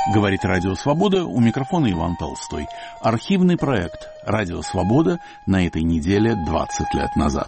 Говорит Радио Свобода, у микрофона Иван Толстой. Архивный проект Радио Свобода на этой неделе 20 лет назад.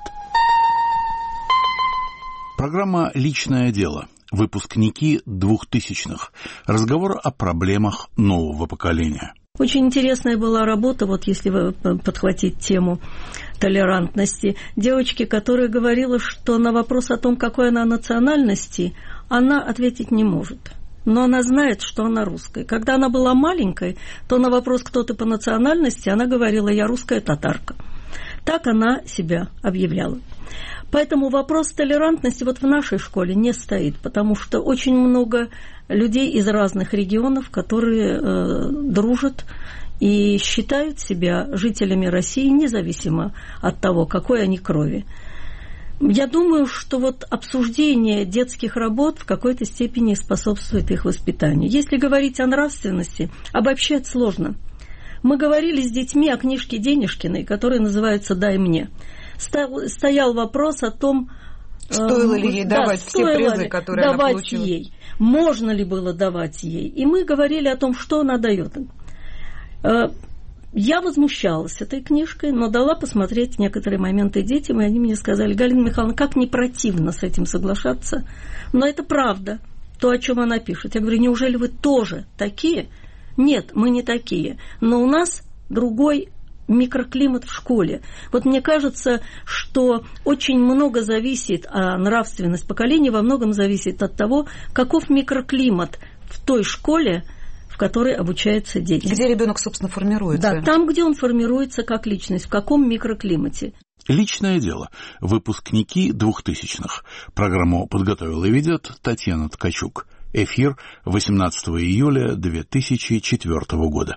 Программа «Личное дело». Выпускники 2000-х. Разговор о проблемах нового поколения. Очень интересная была работа, вот если вы подхватить тему толерантности, девочки, которая говорила, что на вопрос о том, какой она национальности, она ответить не может. Но она знает, что она русская. Когда она была маленькой, то на вопрос, кто ты по национальности, она говорила: я русская татарка. Так она себя объявляла. Поэтому вопрос толерантности вот в нашей школе не стоит, потому что очень много людей из разных регионов, которые дружат и считают себя жителями России, независимо от того, какой они крови. Я думаю, что вот обсуждение детских работ в какой-то степени способствует их воспитанию. Если говорить о нравственности, обобщать сложно. Мы говорили с детьми о книжке Денежкиной, которая называется «Дай мне». Стоял вопрос о том, стоило ли ей давать все призы, которые она получила. Ей, можно ли было давать ей. И мы говорили о том, что она дает. Я возмущалась этой книжкой, но дала посмотреть некоторые моменты детям, и они мне сказали: Галина Михайловна, как не противно с этим соглашаться, но это правда, то, о чем она пишет. Я говорю: неужели вы тоже такие? Нет, мы не такие, но у нас другой микроклимат в школе. Вот мне кажется, что очень много зависит, а нравственность поколения во многом зависит от того, каков микроклимат в той школе, в которой обучаются дети. Где ребенок, собственно, формируется. Да, там, где он формируется как личность, в каком микроклимате. Личное дело. Выпускники 2000-х. Программу подготовила и ведет Татьяна Ткачук. Эфир 18 июля 2004 года.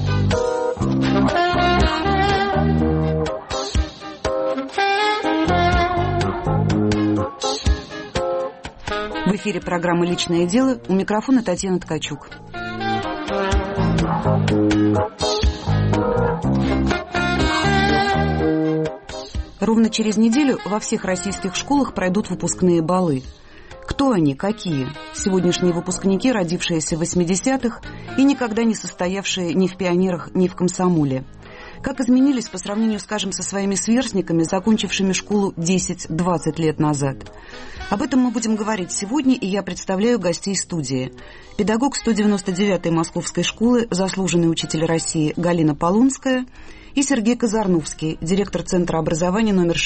В эфире программы «Личное дело». У микрофона Татьяна Ткачук. Ровно через неделю во всех российских школах пройдут выпускные балы. Кто они, какие? Сегодняшние выпускники, родившиеся в 80-х и никогда не состоявшие ни в пионерах, ни в комсомоле. Как изменились по сравнению, скажем, со своими сверстниками, закончившими школу 10-20 лет назад? Об этом мы будем говорить сегодня, и я представляю гостей студии. Педагог 199-й Московской школы, заслуженный учитель России Галина Полунская и Сергей Казарновский, директор Центра образования номер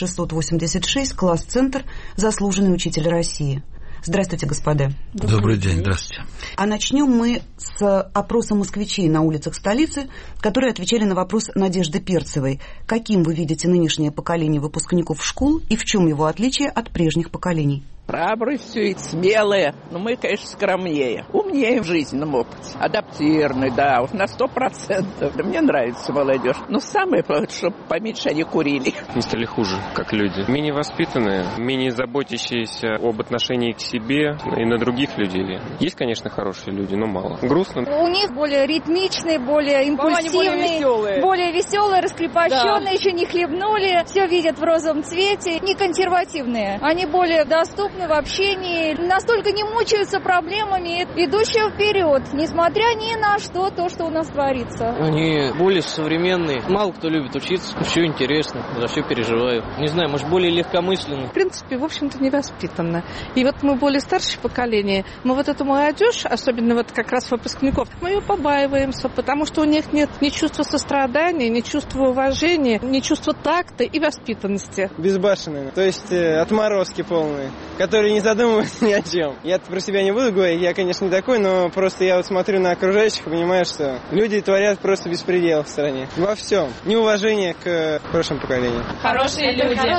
686, класс-центр, заслуженный учитель России. Здравствуйте, господа. Добрый день, здравствуйте. А начнем мы с опроса москвичей на улицах столицы, которые отвечали на вопрос Надежды Перцевой. Каким вы видите нынешнее поколение выпускников школ и в чем его отличие от прежних поколений? Храбростью и смелые, но мы, конечно, скромнее. Умнее в жизненном опыте. Адаптированный, да, уж на 100%. Да, мне нравится молодежь. Но самое, чтобы поменьше они курили. Не стали хуже, как люди. Менее воспитанные, менее заботящиеся об отношении к себе и на других людей. Есть, конечно, хорошие люди, но мало. Грустно. У них более ритмичные, более импульсивные, более веселые, раскрепощенные, да. Еще не хлебнули, все видят в розовом цвете, не консервативные. Они более доступны в общении, настолько не мучаются проблемами, идущие вперед, несмотря ни на что, то, что у нас творится. Они более современные, мало кто любит учиться, все интересно, за все переживаю. Не знаю, может, более легкомысленно. В принципе, в общем-то, невоспитанно. И вот мы более старшее поколение, мы вот эту молодежь, особенно вот как раз выпускников, мы ее побаиваемся, потому что у них нет ни чувства сострадания, ни чувства уважения, ни чувства такта и воспитанности. Безбашенные, то есть отморозки полные, которые не задумываются ни о чем. Я про себя не буду говорить, я, конечно, не такой, но просто я вот смотрю на окружающих и понимаю, что люди творят просто беспредел в стране. Во всем. Неуважение к прошлому поколению. Хорошие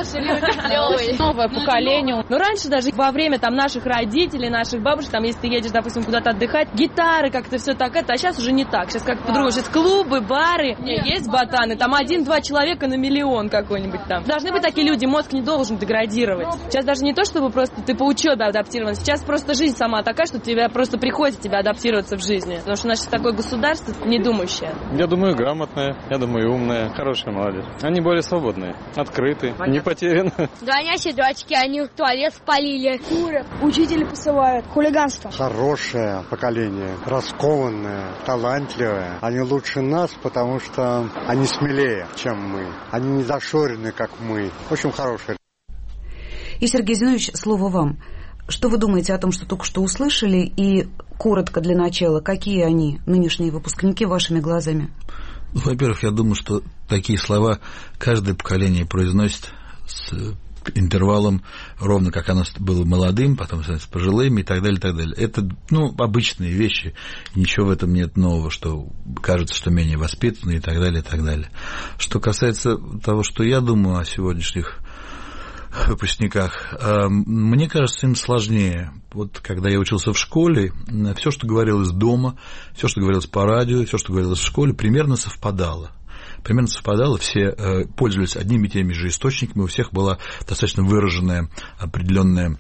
люди. Новое поколение. Но раньше даже во время там наших родителей, наших бабушек, там, если ты едешь, допустим, куда-то отдыхать, гитары, как-то все так это, а сейчас уже не так. Сейчас как по-другому. Сейчас клубы, бары, есть ботаны, там 1-2 человека на миллион какой-нибудь там. Должны быть такие люди, мозг не должен деградировать. Сейчас даже не то, чтобы просто ты по учебе адаптирован. Сейчас просто жизнь сама такая, что тебя просто приходит приходится тебе адаптироваться в жизни. Потому что у нас сейчас такое государство недумающее. Я думаю, грамотная, я думаю, умная, хорошая молодежь. Они более свободные, открыты, не потеряны. Гонящие дурачки, они в туалет спалили. Курят, учители посылают, хулиганство. Хорошее поколение, раскованное, талантливое. Они лучше нас, потому что они смелее, чем мы. Они не зашорены, как мы. В общем, хорошие. И, Сергей Зиновьевич, слово вам. Что вы думаете о том, что только что услышали? И коротко для начала, какие они, нынешние выпускники, вашими глазами? Во-первых, я думаю, что такие слова каждое поколение произносит с интервалом, ровно как оно было молодым, потом становится пожилым и так далее, и так далее. Это, обычные вещи, ничего в этом нет нового, что кажется, что менее воспитанные и так далее, и так далее. Что касается того, что я думаю о сегодняшних выпускниках, мне кажется, им сложнее. Вот когда я учился в школе, все, что говорилось дома, все, что говорилось по радио, все, что говорилось в школе, примерно совпадало. Все пользовались одними и теми же источниками, у всех была достаточно выраженная определенная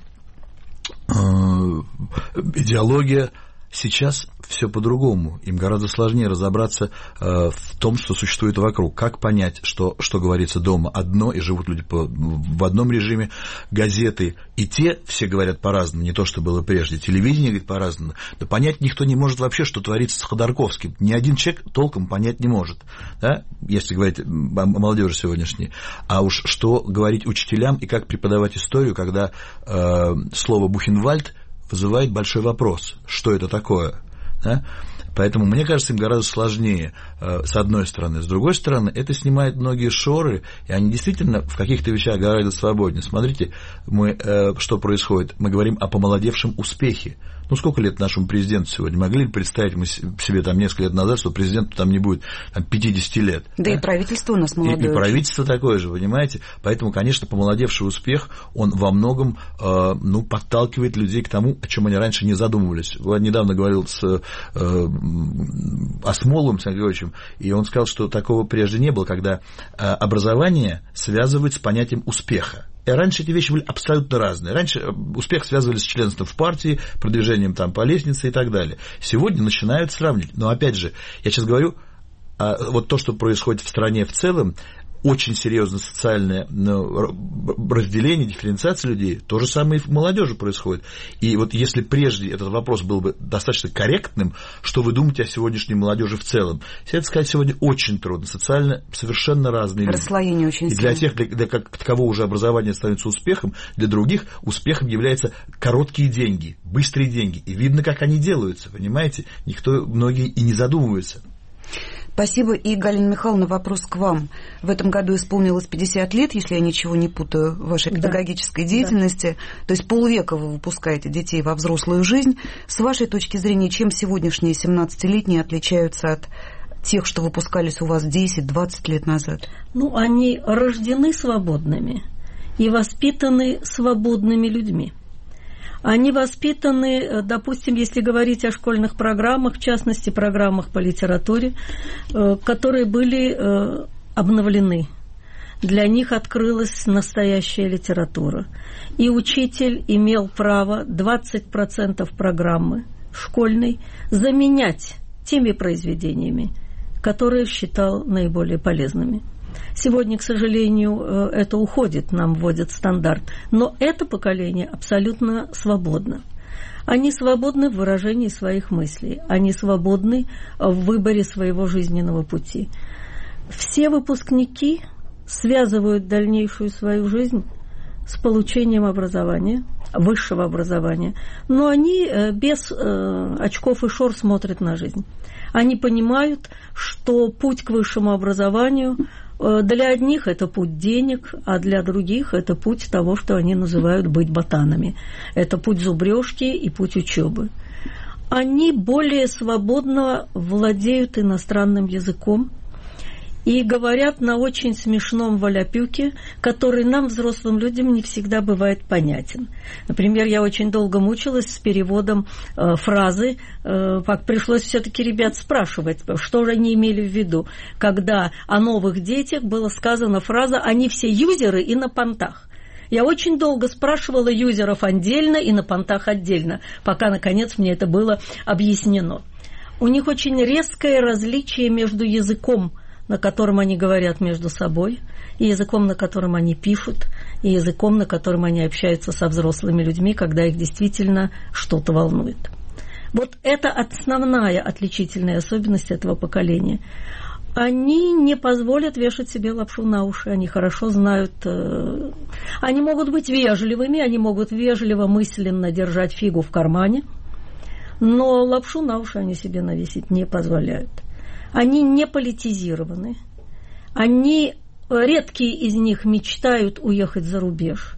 идеология. Сейчас все по-другому. Им гораздо сложнее разобраться в том, что существует вокруг. Как понять, что говорится дома одно, и живут люди в одном режиме. Газеты и те все говорят по-разному, не то, что было прежде. Телевидение говорит по-разному. Да понять никто не может вообще, что творится с Ходорковским. Ни один человек толком понять не может. Да? Если говорить о молодежи сегодняшней. А уж что говорить учителям и как преподавать историю, когда слово «Бухенвальд» вызывает большой вопрос, что это такое. Да? Поэтому, мне кажется, им гораздо сложнее, с одной стороны. С другой стороны, это снимает многие шоры, и они действительно в каких-то вещах гораздо свободнее. Смотрите, что происходит. Мы говорим о помолодевшем успехе. Сколько лет нашему президенту сегодня? Могли ли представить мы себе несколько лет назад, что президенту не будет 50 лет? Да, и правительство у нас молодое. И правительство такое же, понимаете? Поэтому, конечно, помолодевший успех, он во многом подталкивает людей к тому, о чем они раньше не задумывались. Я недавно говорил с Осмоловым Сергеевичем, и он сказал, что такого прежде не было, когда образование связывают с понятием успеха. И раньше эти вещи были абсолютно разные. Раньше успех связывали с членством в партии, продвижением по лестнице и так далее. Сегодня начинают сравнивать. Но опять же, я сейчас говорю, вот то, что происходит в стране в целом, очень серьезное социальное разделение, дифференциация людей, то же самое и в молодежи происходит. И вот если прежде этот вопрос был бы достаточно корректным, что вы думаете о сегодняшней молодежи в целом? Это сказать сегодня очень трудно. Социально совершенно разные люди. Расслоение очень сильное. И для тех, для кого уже образование становится успехом, для других успехом являются короткие деньги, быстрые деньги. И видно, как они делаются, понимаете? Многие и не задумываются. Спасибо. И, Галина Михайловна, вопрос к вам. В этом году исполнилось 50 лет, если я ничего не путаю, вашей педагогической деятельности. Да. То есть полвека вы выпускаете детей во взрослую жизнь. С вашей точки зрения, чем сегодняшние 17-летние отличаются от тех, что выпускались у вас 10-20 лет назад? Они рождены свободными и воспитаны свободными людьми. Они воспитаны, допустим, если говорить о школьных программах, в частности, программах по литературе, которые были обновлены. Для них открылась настоящая литература. И учитель имел право 20% программы школьной заменять теми произведениями, которые считал наиболее полезными. Сегодня, к сожалению, это уходит, нам вводят стандарт. Но это поколение абсолютно свободно. Они свободны в выражении своих мыслей. Они свободны в выборе своего жизненного пути. Все выпускники связывают дальнейшую свою жизнь с получением образования, высшего образования. Но они без очков и шор смотрят на жизнь. Они понимают, что путь к высшему образованию для одних это путь денег, а для других это путь того, что они называют быть ботанами. Это путь зубрежки и путь учебы. Они более свободно владеют иностранным языком и говорят на очень смешном валяпюке, который нам, взрослым людям, не всегда бывает понятен. Например, я очень долго мучилась с переводом фразы, пришлось все-таки ребят спрашивать, что же они имели в виду, когда о новых детях была сказана фраза «они все юзеры и на понтах». Я очень долго спрашивала юзеров отдельно и на понтах отдельно, пока, наконец, мне это было объяснено. У них очень резкое различие между языком, на котором они говорят между собой, и языком, на котором они пишут, и языком, на котором они общаются со взрослыми людьми, когда их действительно что-то волнует. Вот это основная отличительная особенность этого поколения. Они не позволят вешать себе лапшу на уши, они хорошо знают, они могут быть вежливыми, они могут вежливо мысленно держать фигу в кармане, но лапшу на уши они себе навесить не позволяют. Они не политизированы, редкие из них мечтают уехать за рубеж.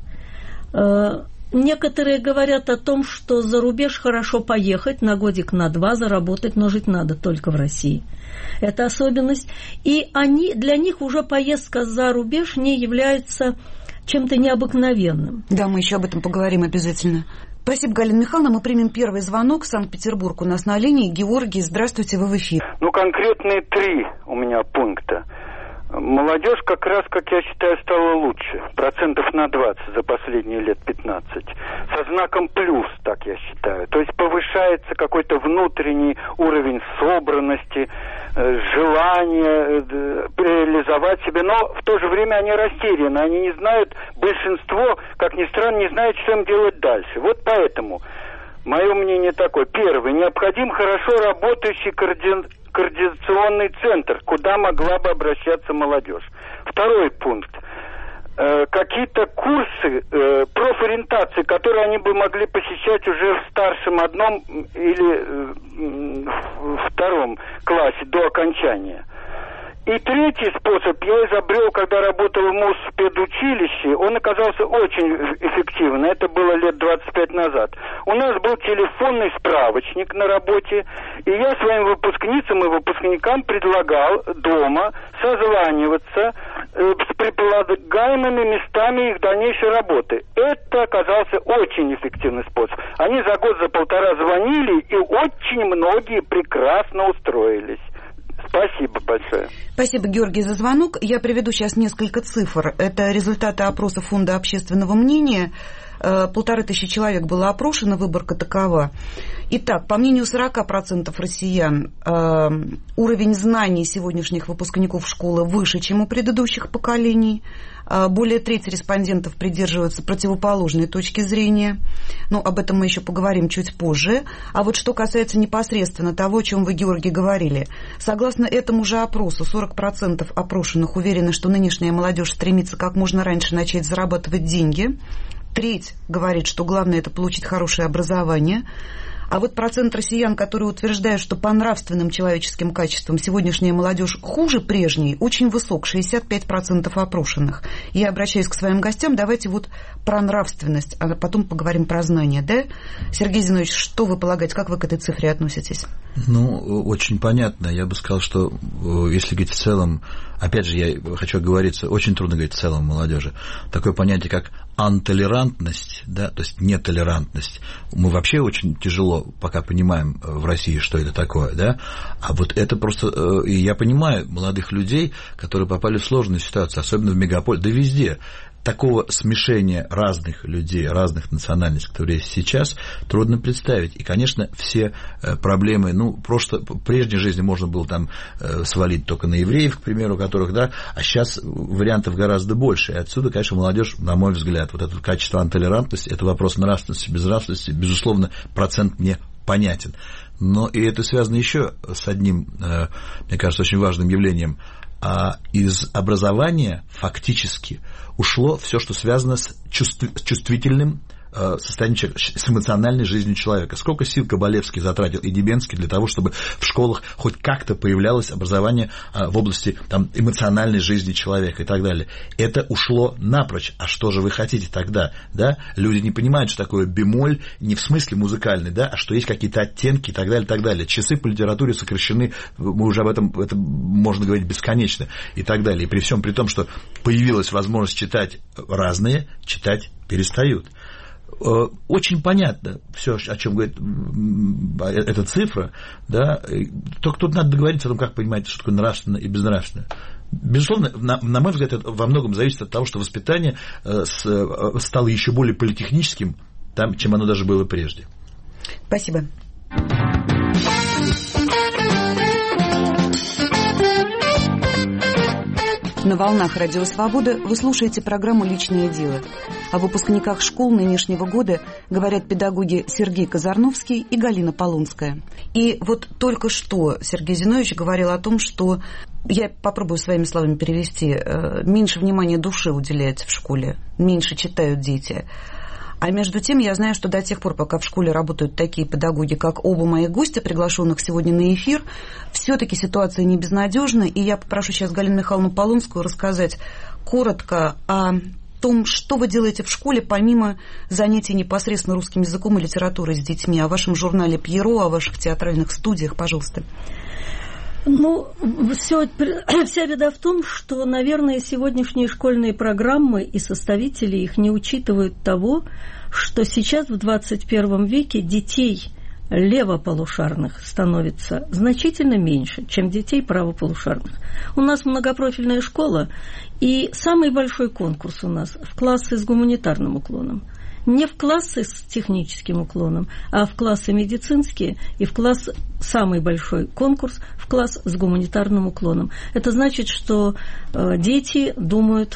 Некоторые говорят о том, что за рубеж хорошо поехать на годик, на два, заработать, но жить надо только в России. Это особенность. И для них уже поездка за рубеж не является чем-то необыкновенным. Да, мы еще об этом поговорим обязательно. Спасибо, Галина Михайловна. Мы примем первый звонок. Санкт-Петербург у нас на линии. Георгий, здравствуйте, вы в эфире. Конкретные 3 у меня пункта. Молодежь как раз, как я считаю, стала лучше. 20% за последние лет 15. Со знаком плюс, так я считаю. То есть повышается какой-то внутренний уровень собранности, желание реализовать себя. Но в то же время они растеряны. Они не знают, большинство, как ни странно, не знает, что им делать дальше. Вот поэтому мое мнение такое. Первое. Необходим хорошо работающий координационный центр, куда могла бы обращаться молодежь. Второй пункт. Какие-то курсы профориентации, которые они бы могли посещать уже в старшем одном или втором классе до окончания. И третий способ я изобрел, когда работал в Муспедучилище. Он оказался очень эффективным. Это было лет 25 назад. У нас был телефонный справочник на работе, и я своим выпускницам и выпускникам предлагал дома созваниваться с предполагаемыми местами их дальнейшей работы. Это оказался очень эффективный способ. Они за год, за полтора звонили, и очень многие прекрасно устроились. Спасибо большое. Спасибо, Георгий, за звонок. Я приведу сейчас несколько цифр. Это результаты опроса Фонда общественного мнения. 1500 человек было опрошено, выборка такова. Итак, по мнению 40% россиян, уровень знаний сегодняшних выпускников школы выше, чем у предыдущих поколений. Более трети респондентов придерживаются противоположной точки зрения. Но об этом мы еще поговорим чуть позже. А вот что касается непосредственно того, о чем вы, Георгий, говорили. Согласно этому же опросу, 40% опрошенных уверены, что нынешняя молодежь стремится как можно раньше начать зарабатывать деньги. Треть говорит, что главное – это получить хорошее образование. А вот процент россиян, которые утверждают, что по нравственным человеческим качествам сегодняшняя молодежь хуже прежней, очень высок, 65% опрошенных. Я обращаюсь к своим гостям, давайте вот про нравственность, а потом поговорим про знания, да? Сергей Зинович, что вы полагаете, как вы к этой цифре относитесь? Очень понятно. Я бы сказал, что если говорить в целом, опять же, я хочу оговориться, очень трудно говорить в целом молодежи. Такое понятие, как антолерантность, да, то есть нетолерантность, мы вообще очень тяжело пока понимаем в России, что это такое, да, а вот это просто, и я понимаю молодых людей, которые попали в сложную ситуацию, особенно в мегаполе, да везде. Такого смешения разных людей, разных национальностей, которые есть сейчас, трудно представить. И, конечно, все проблемы, просто в прежней жизни можно было там свалить только на евреев, к примеру, которых, да, а сейчас вариантов гораздо больше. И отсюда, конечно, молодежь, на мой взгляд, вот это качество антолерантности, это вопрос нравственности, безнравственности, безусловно, процент мне понятен. Но и это связано еще с одним, мне кажется, очень важным явлением. Из образования фактически ушло все, что связано с чувствительным состоянием человека, с эмоциональной жизнью человека. Сколько сил Кабалевский затратил и Дебенский для того, чтобы в школах хоть как-то появлялось образование в области эмоциональной жизни человека и так далее. Это ушло напрочь. А что же вы хотите тогда? Да? Люди не понимают, что такое бемоль не в смысле музыкальный, да, а что есть какие-то оттенки и так далее, и так далее. Часы по литературе сокращены, мы уже об этом, это можно говорить бесконечно и так далее. И при всем при том, что появилась возможность читать разные, читать перестают. Очень понятно все, о чем говорит эта цифра, да, только тут надо договориться о том, как понимать, что такое нравственно и безнравственно. Безусловно, на мой взгляд, это во многом зависит от того, что воспитание стало еще более политехническим, чем оно даже было прежде. Спасибо. На волнах Радио Свобода вы слушаете программу «Личное дело». О выпускниках школ нынешнего года говорят педагоги Сергей Казарновский и Галина Полунская. И вот только что Сергей Зиновьевич говорил о том, что, я попробую своими словами перевести, меньше внимания душе уделяется в школе, меньше читают дети. А между тем, я знаю, что до тех пор, пока в школе работают такие педагоги, как оба моих гостя, приглашенных сегодня на эфир, все-таки ситуация не безнадежна, и я попрошу сейчас Галину Михайловну Полунскую рассказать коротко о том, что вы делаете в школе, помимо занятий непосредственно русским языком и литературой с детьми, о вашем журнале «Пьеро», о ваших театральных студиях, пожалуйста. Ну, вся беда в том, что, наверное, сегодняшние школьные программы и составители их не учитывают того, что сейчас в 21 веке детей левополушарных становится значительно меньше, чем детей правополушарных. У нас многопрофильная школа, и самый большой конкурс у нас в классы с гуманитарным уклоном. Не в классы с техническим уклоном, а в классы медицинские и в класс, самый большой конкурс, в класс с гуманитарным уклоном. Это значит, что дети думают,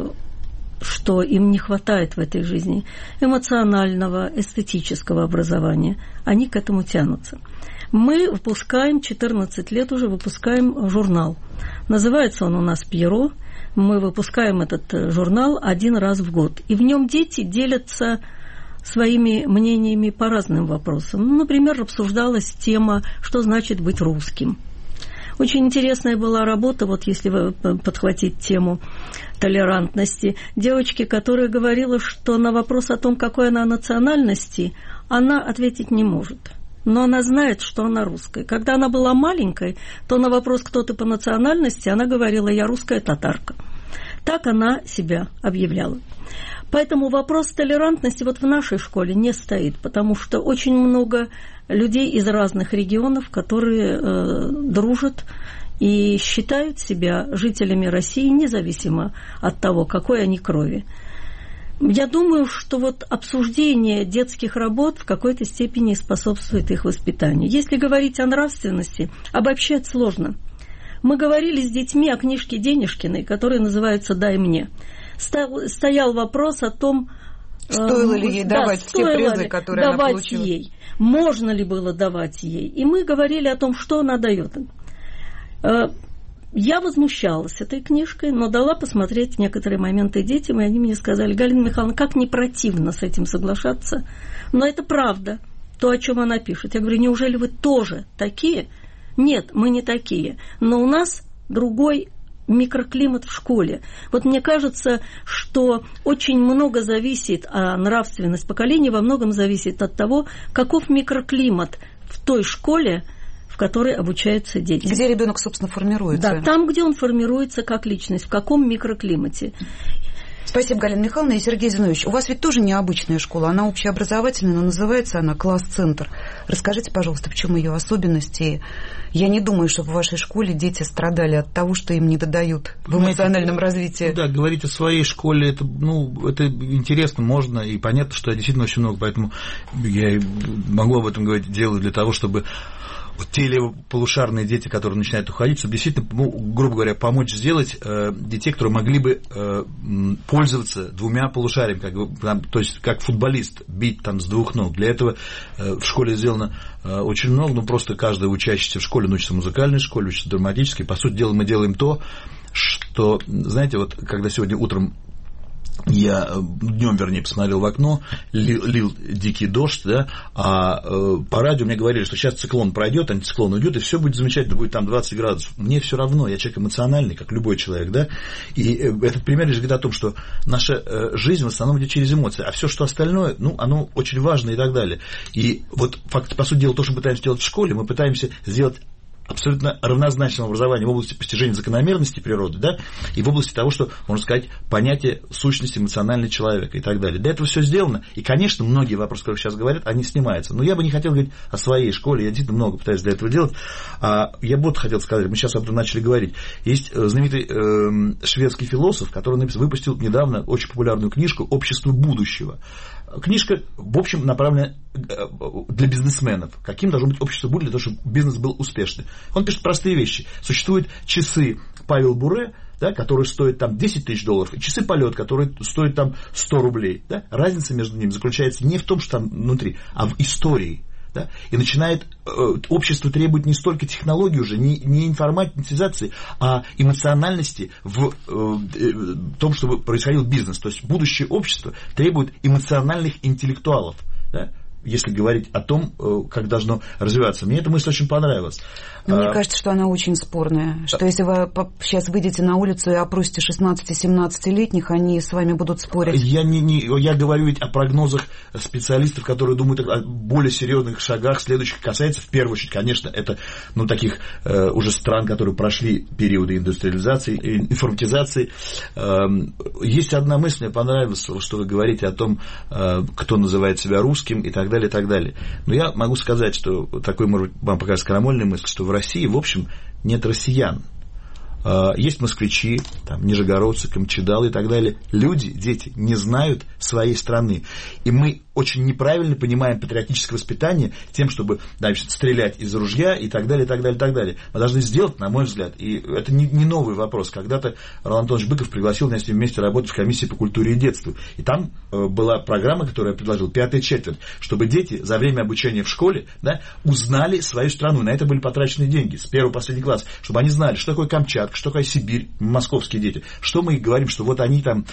что им не хватает в этой жизни эмоционального, эстетического образования. Они к этому тянутся. Мы выпускаем, 14 лет уже выпускаем журнал. Называется он у нас «Пьеро». Мы выпускаем этот журнал один раз в год. И в нем дети делятся своими мнениями по разным вопросам. Ну, например, обсуждалась тема, что значит быть русским. Очень интересная была работа, вот если подхватить тему толерантности, девочки, которая говорила, что на вопрос о том, какой она национальности, она ответить не может. Но она знает, что она русская. Когда она была маленькой, то на вопрос, кто ты по национальности, она говорила: я русская татарка. Так она себя объявляла. Поэтому вопрос толерантности вот в нашей школе не стоит, потому что очень много людей из разных регионов, которые дружат и считают себя жителями России, независимо от того, какой они крови. Я думаю, что вот обсуждение детских работ в какой-то степени способствует их воспитанию. Если говорить о нравственности, обобщать сложно. Мы говорили с детьми о книжке Денежкиной, которая называется «Дай мне». Стоял вопрос о том, стоило ли ей давать все призы, которые она получила. Ей. Можно ли было давать ей. И мы говорили о том, что она дает им. Я возмущалась этой книжкой, но дала посмотреть некоторые моменты детям, и они мне сказали: Галина Михайловна, как не противно с этим соглашаться, но это правда, то, о чем она пишет. Я говорю: неужели вы тоже такие? Нет, мы не такие, но у нас другой микроклимат в школе. Вот мне кажется, что очень много зависит, а нравственность поколения во многом зависит от того, каков микроклимат в той школе, в которой обучаются дети. Где ребенок, собственно, формируется. Да, там, где он формируется как личность, в каком микроклимате. Спасибо, Галина Михайловна. И Сергей Зиновьевич, у вас ведь тоже необычная школа, она общеобразовательная, но называется она «Класс-центр». Расскажите, пожалуйста, в чем ее особенности? Я не думаю, что в вашей школе дети страдали от того, что им не додают в эмоциональном развитии. Да, говорить о своей школе, это интересно, можно, и понятно, что действительно очень много, поэтому я могу об этом говорить, делаю для того, чтобы вот те левополушарные дети, которые начинают уходить, чтобы действительно, грубо говоря, помочь сделать детей, которые могли бы пользоваться двумя полушариями, то есть как футболист, бить там с двух ног. Для этого в школе сделано очень много, просто каждый учащийся в школе, он учится в музыкальной школе, учится драматической. По сути дела, мы делаем то, что, знаете, вот когда сегодня утром я днем, вернее, посмотрел в окно, лил дикий дождь, да, а по радио мне говорили, что сейчас циклон пройдет, антициклон уйдет, и все будет замечательно, будет там 20 градусов. Мне все равно, я человек эмоциональный, как любой человек, да, и этот пример лишь говорит о том, что наша жизнь в основном идет через эмоции, а все, что остальное, оно очень важно и так далее. И вот, по сути дела, то, что мы пытаемся делать в школе, мы пытаемся сделать абсолютно равнозначном образовании в области постижения закономерностей природы, да, и в области того, что, можно сказать, понятие сущности эмоционального человека и так далее. Для этого все сделано, и, конечно, многие вопросы, которые сейчас говорят, они снимаются. Но я бы не хотел говорить о своей школе, я действительно много пытаюсь для этого делать. Я бы вот хотел сказать, мы сейчас об этом начали говорить. Есть знаменитый шведский философ, который выпустил недавно очень популярную книжку «Общество будущего». Книжка, в общем, направлена для бизнесменов. Каким должно быть общество будущего для того, чтобы бизнес был успешным. Он пишет простые вещи. Существуют часы Павел Буре, да, которые стоят там $10 тысяч, и часы полет, которые стоят там 100 рублей. Да? Разница между ними заключается не в том, что там внутри, а в истории. Да? И начинает общество требует не столько технологий уже, не информатизации, а эмоциональности в том, чтобы происходил бизнес. То есть будущее общество требует эмоциональных интеллектуалов. Да? Если говорить о том, как должно развиваться. Мне эта мысль очень понравилась. Мне кажется, что она очень спорная. Что если вы сейчас выйдете на улицу и опросите 16-17-летних, они с вами будут спорить. Я говорю ведь о прогнозах специалистов, которые думают о более серьезных шагах следующих. Касается, в первую очередь, конечно, это таких уже стран, которые прошли периоды индустриализации, информатизации. Есть одна мысль, мне понравилась, что вы говорите о том, кто называет себя русским и так далее, и так далее. Но я могу сказать, что такой, может быть, вам покажется крамольная мысль, что в России, в общем, нет россиян. Есть москвичи, там, нижегородцы, камчедалы и так далее. Люди, дети, не знают своей страны. И мы очень неправильно понимаем патриотическое воспитание тем, чтобы, значит, стрелять из ружья и так далее, и так далее, и так далее. Мы должны сделать, на мой взгляд, и это не новый вопрос. Когда-то Роланд Антонович Быков пригласил меня с ним вместе работать в комиссии по культуре и детству. И там была программа, которую я предложил, 5-я четверть, чтобы дети за время обучения в школе, да, узнали свою страну. И на это были потрачены деньги с 1 по 3 класс, чтобы они знали, что такое Камчатка, что такое Сибирь, московские дети. Что мы говорим, что вот они там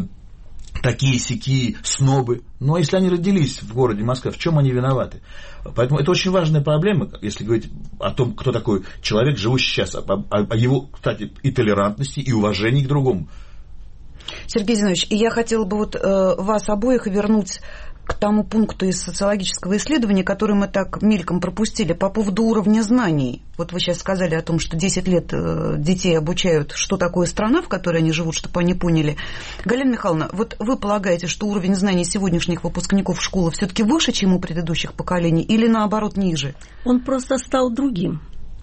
такие-сякие снобы. Но если они родились в городе Москва, в чем они виноваты? Поэтому это очень важная проблема, если говорить о том, кто такой человек, живущий сейчас, о его, кстати, и толерантности, и уважении к другому. Сергей Зинович, я хотела бы вас обоих вернуть к тому пункту из социологического исследования, который мы так мельком пропустили, по поводу уровня знаний. Вот вы сейчас сказали о том, что 10 лет детей обучают, что такое страна, в которой они живут, чтобы они поняли. Галина Михайловна, вот вы полагаете, что уровень знаний сегодняшних выпускников школы все-таки выше, чем у предыдущих поколений, или наоборот ниже? Он просто стал другим.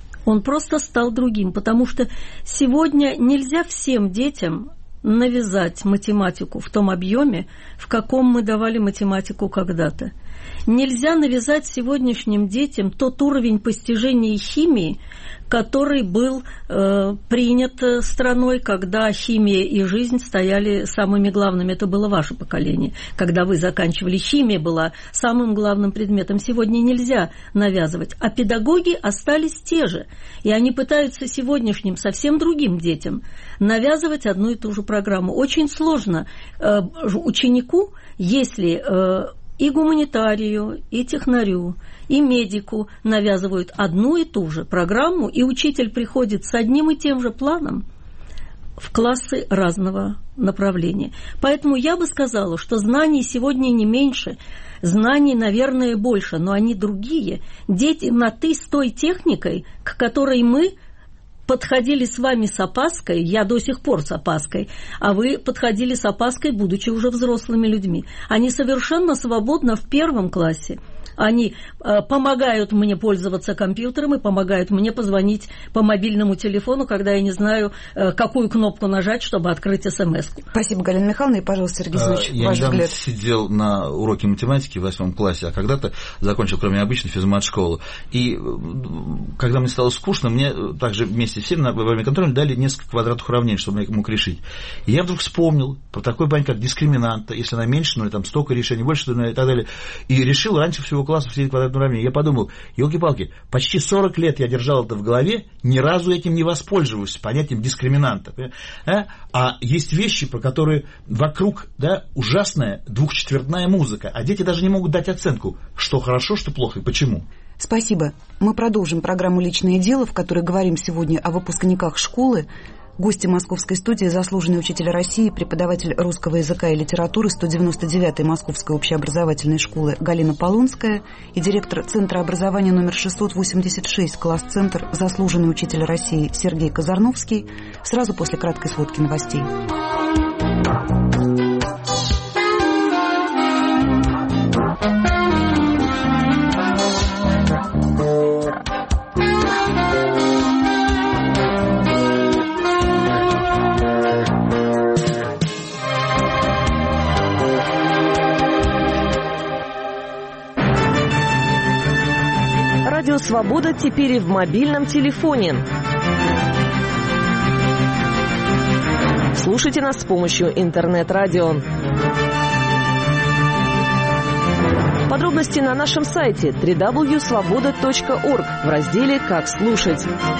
Потому что сегодня нельзя всем детям навязать математику в том объеме, в каком мы давали математику когда-то. Нельзя навязать сегодняшним детям тот уровень постижения химии, который был принят страной, когда химия и жизнь стояли самыми главными. Это было ваше поколение. Когда вы заканчивали, химия была самым главным предметом. Сегодня нельзя навязывать. А педагоги остались те же. И они пытаются сегодняшним, совсем другим детям навязывать одну и ту же программу. Очень сложно ученику, если и гуманитарию, и технарю, и медику навязывают одну и ту же программу, и учитель приходит с одним и тем же планом в классы разного направления. Поэтому я бы сказала, что знаний сегодня не меньше, знаний, наверное, больше, но они другие. Дети на «ты» с той техникой, к которой мы подходили с вами с опаской, я до сих пор с опаской, а вы подходили с опаской, будучи уже взрослыми людьми. Они совершенно свободно в 1 классе. Они помогают мне пользоваться компьютером и помогают мне позвонить по мобильному телефону, когда я не знаю, какую кнопку нажать, чтобы открыть смс-ку. Спасибо, Галина Михайловна. И, пожалуйста, Сергей Зинович, ваш взгляд. Я сидел на уроке математики в 8 классе, а когда-то закончил, кроме обычной, физмат-школу. И когда мне стало скучно, мне также вместе всем во время контроля дали несколько квадратных уравнений, чтобы я мог решить. И я вдруг вспомнил про такое понятие, как дискриминанта, если она меньше, ну, там столько решений, больше, и так далее. И решил раньше всего класса все эти квадратные уравнения. Я подумал, елки-палки, почти 40 лет я держал это в голове, ни разу этим не воспользовался понятием дискриминанта. А есть вещи, про которые вокруг, да, ужасная двухчетвертная музыка, а дети даже не могут дать оценку, что хорошо, что плохо и почему. Спасибо. Мы продолжим программу «Личное дело», в которой говорим сегодня о выпускниках школы. Гости московской студии — заслуженный учитель России, преподаватель русского языка и литературы 199-й Московской общеобразовательной школы Галина Полунская и директор Центра образования номер 686, класс-центр, заслуженный учитель России Сергей Казарновский. Сразу после краткой сводки новостей. Радио «Свобода» теперь и в мобильном телефоне. Слушайте нас с помощью интернет-радио. Подробности на нашем сайте www.svoboda.org в разделе «Как слушать».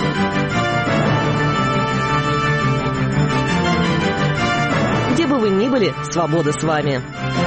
Где бы вы ни были, свобода с вами.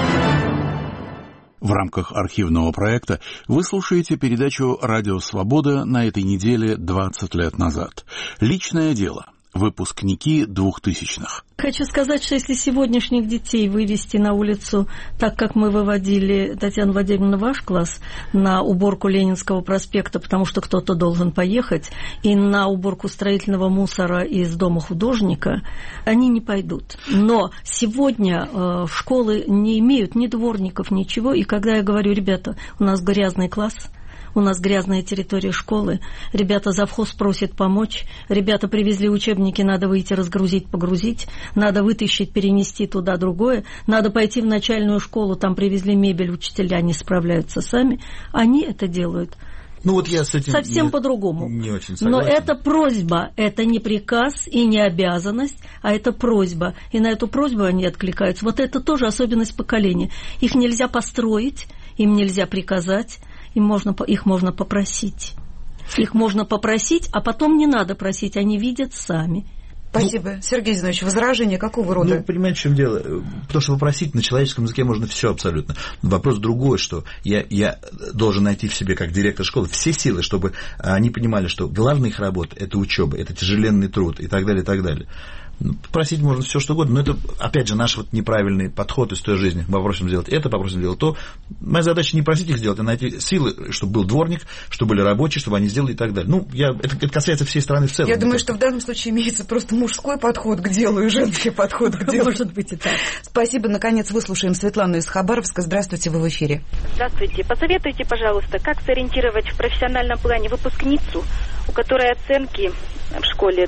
В рамках архивного проекта вы слушаете передачу «Радио Свобода» на этой неделе 20 лет назад. Личное дело. Выпускники 2000-х. Хочу сказать, что если сегодняшних детей вывести на улицу так, как мы выводили, Татьяна Владимировна, ваш класс, на уборку Ленинского проспекта, потому что кто-то должен поехать, и на уборку строительного мусора из дома художника, они не пойдут. Но сегодня школы не имеют ни дворников, ничего, и когда я говорю: ребята, у нас грязный класс, у нас грязная территория школы, ребята, завхоз просит помочь, ребята привезли учебники, надо выйти разгрузить, погрузить, надо вытащить, перенести туда другое, надо пойти в начальную школу, там привезли мебель, учителя не справляются сами, они это делают. Ну, вот я с этим совсем по-другому. Не очень согласен. Но это просьба, это не приказ и не обязанность, а это просьба. И на эту просьбу они откликаются. Вот это тоже особенность поколения. Их нельзя построить, им нельзя приказать, их можно попросить. Их можно попросить, а потом не надо просить, они видят сами. Спасибо. Сергей Зинович, возражения какого рода? Ну, понимаете, в чем дело? Потому что попросить на человеческом языке можно все абсолютно. Вопрос другой, что я должен найти в себе, как директор школы, все силы, чтобы они понимали, что главная их работа – это учеба, это тяжеленный труд и так далее, и так далее. Просить можно все что угодно, но это, опять же, наш вот неправильный подход из той жизни. Мы попросим сделать это, попросим сделать то. Моя задача не просить их сделать, а найти силы, чтобы был дворник, чтобы были рабочие, чтобы они сделали и так далее. Ну, это касается всей страны в целом. Я думаю, что в данном случае имеется просто мужской подход к делу и женский подход к делу. Может быть и так. Спасибо. Наконец, выслушаем Светлану из Хабаровска. Здравствуйте, вы в эфире. Здравствуйте. Посоветуйте, пожалуйста, как сориентировать в профессиональном плане выпускницу, у которой оценки в школе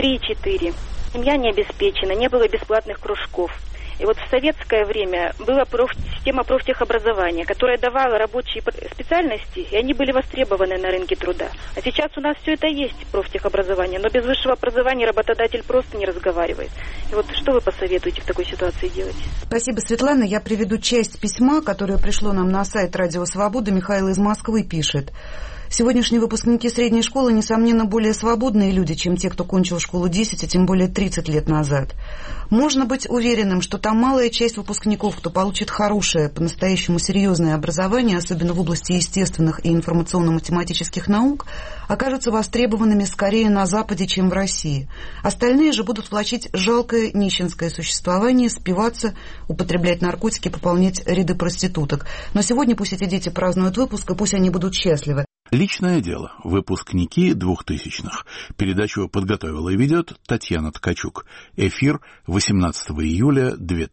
3-4. Семья не обеспечена, не было бесплатных кружков. И вот в советское время была система профтехобразования, которая давала рабочие специальности, и они были востребованы на рынке труда. А сейчас у нас все это есть, профтехобразование, но без высшего образования работодатель просто не разговаривает. И вот что вы посоветуете в такой ситуации делать? Спасибо, Светлана. Я приведу часть письма, которое пришло нам на сайт «Радио Свобода». Михаил из Москвы пишет. Сегодняшние выпускники средней школы, несомненно, более свободные люди, чем те, кто кончил школу 10, а тем более 30 лет назад. Можно быть уверенным, что там малая часть выпускников, кто получит хорошее, по-настоящему серьезное образование, особенно в области естественных и информационно-математических наук, окажутся востребованными скорее на Западе, чем в России. Остальные же будут влачить жалкое нищенское существование, спиваться, употреблять наркотики, пополнять ряды проституток. Но сегодня пусть эти дети празднуют выпуск, и пусть они будут счастливы. Личное дело. Выпускники 2000-х. Передачу подготовила и ведет Татьяна Ткачук. Эфир 18 июля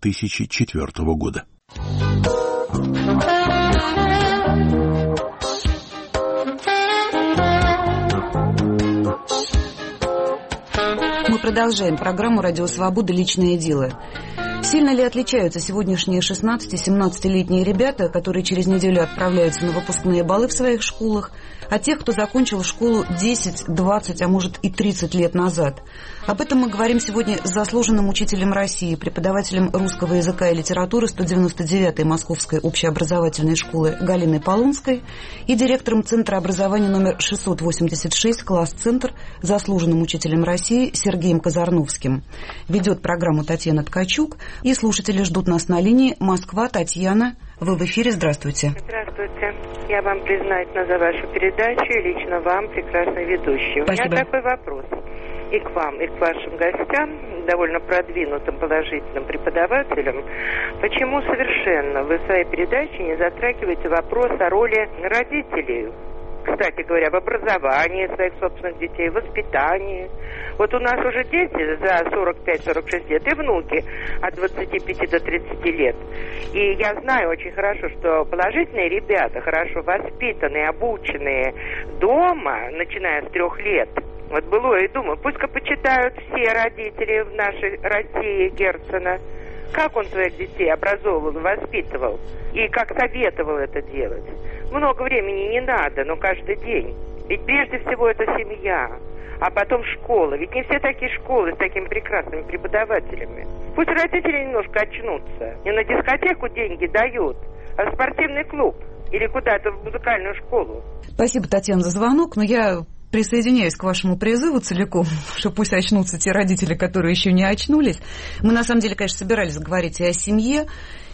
2004 года. Мы продолжаем программу «Радио Свобода. Личное дело». Сильно ли отличаются сегодняшние 16-17-летние ребята, которые через неделю отправляются на выпускные балы в своих школах, от тех, кто закончил школу 10, 20, а может и 30 лет назад? Об этом мы говорим сегодня с заслуженным учителем России, преподавателем русского языка и литературы 199-й Московской общеобразовательной школы Галиной Полунской и директором Центра образования номер 686, класс-центр, заслуженным учителем России Сергеем Казарновским. Ведет программу Татьяна Ткачук. И слушатели ждут нас на линии. Москва, Татьяна, вы в эфире, здравствуйте. Здравствуйте. Я вам признательна за вашу передачу и лично вам, прекрасной ведущей. Спасибо. У меня такой вопрос. и к вам, и к вашим гостям, довольно продвинутым положительным преподавателям, почему совершенно вы в своей передаче не затрагиваете вопрос о роли родителей. Кстати говоря, в образовании своих собственных детей, в воспитании. Вот у нас уже дети за 45-46 лет и внуки от 25 до 30 лет. И я знаю очень хорошо, что положительные ребята, хорошо воспитанные, обученные дома, начиная с 3 лет, вот было и думаю, пусть-ка почитают все родители в нашей России Герцена, как он своих детей образовывал, воспитывал и как советовал это делать. Много времени не надо, но каждый день. Ведь прежде всего это семья, а потом школа. Ведь не все такие школы с такими прекрасными преподавателями. Пусть родители немножко очнутся. Не на дискотеку деньги дают, а в спортивный клуб или куда-то в музыкальную школу. Спасибо, Татьяна, за звонок, но я присоединяюсь к вашему призыву целиком, что пусть очнутся те родители, которые еще не очнулись. Мы, на самом деле, конечно, собирались говорить и о семье,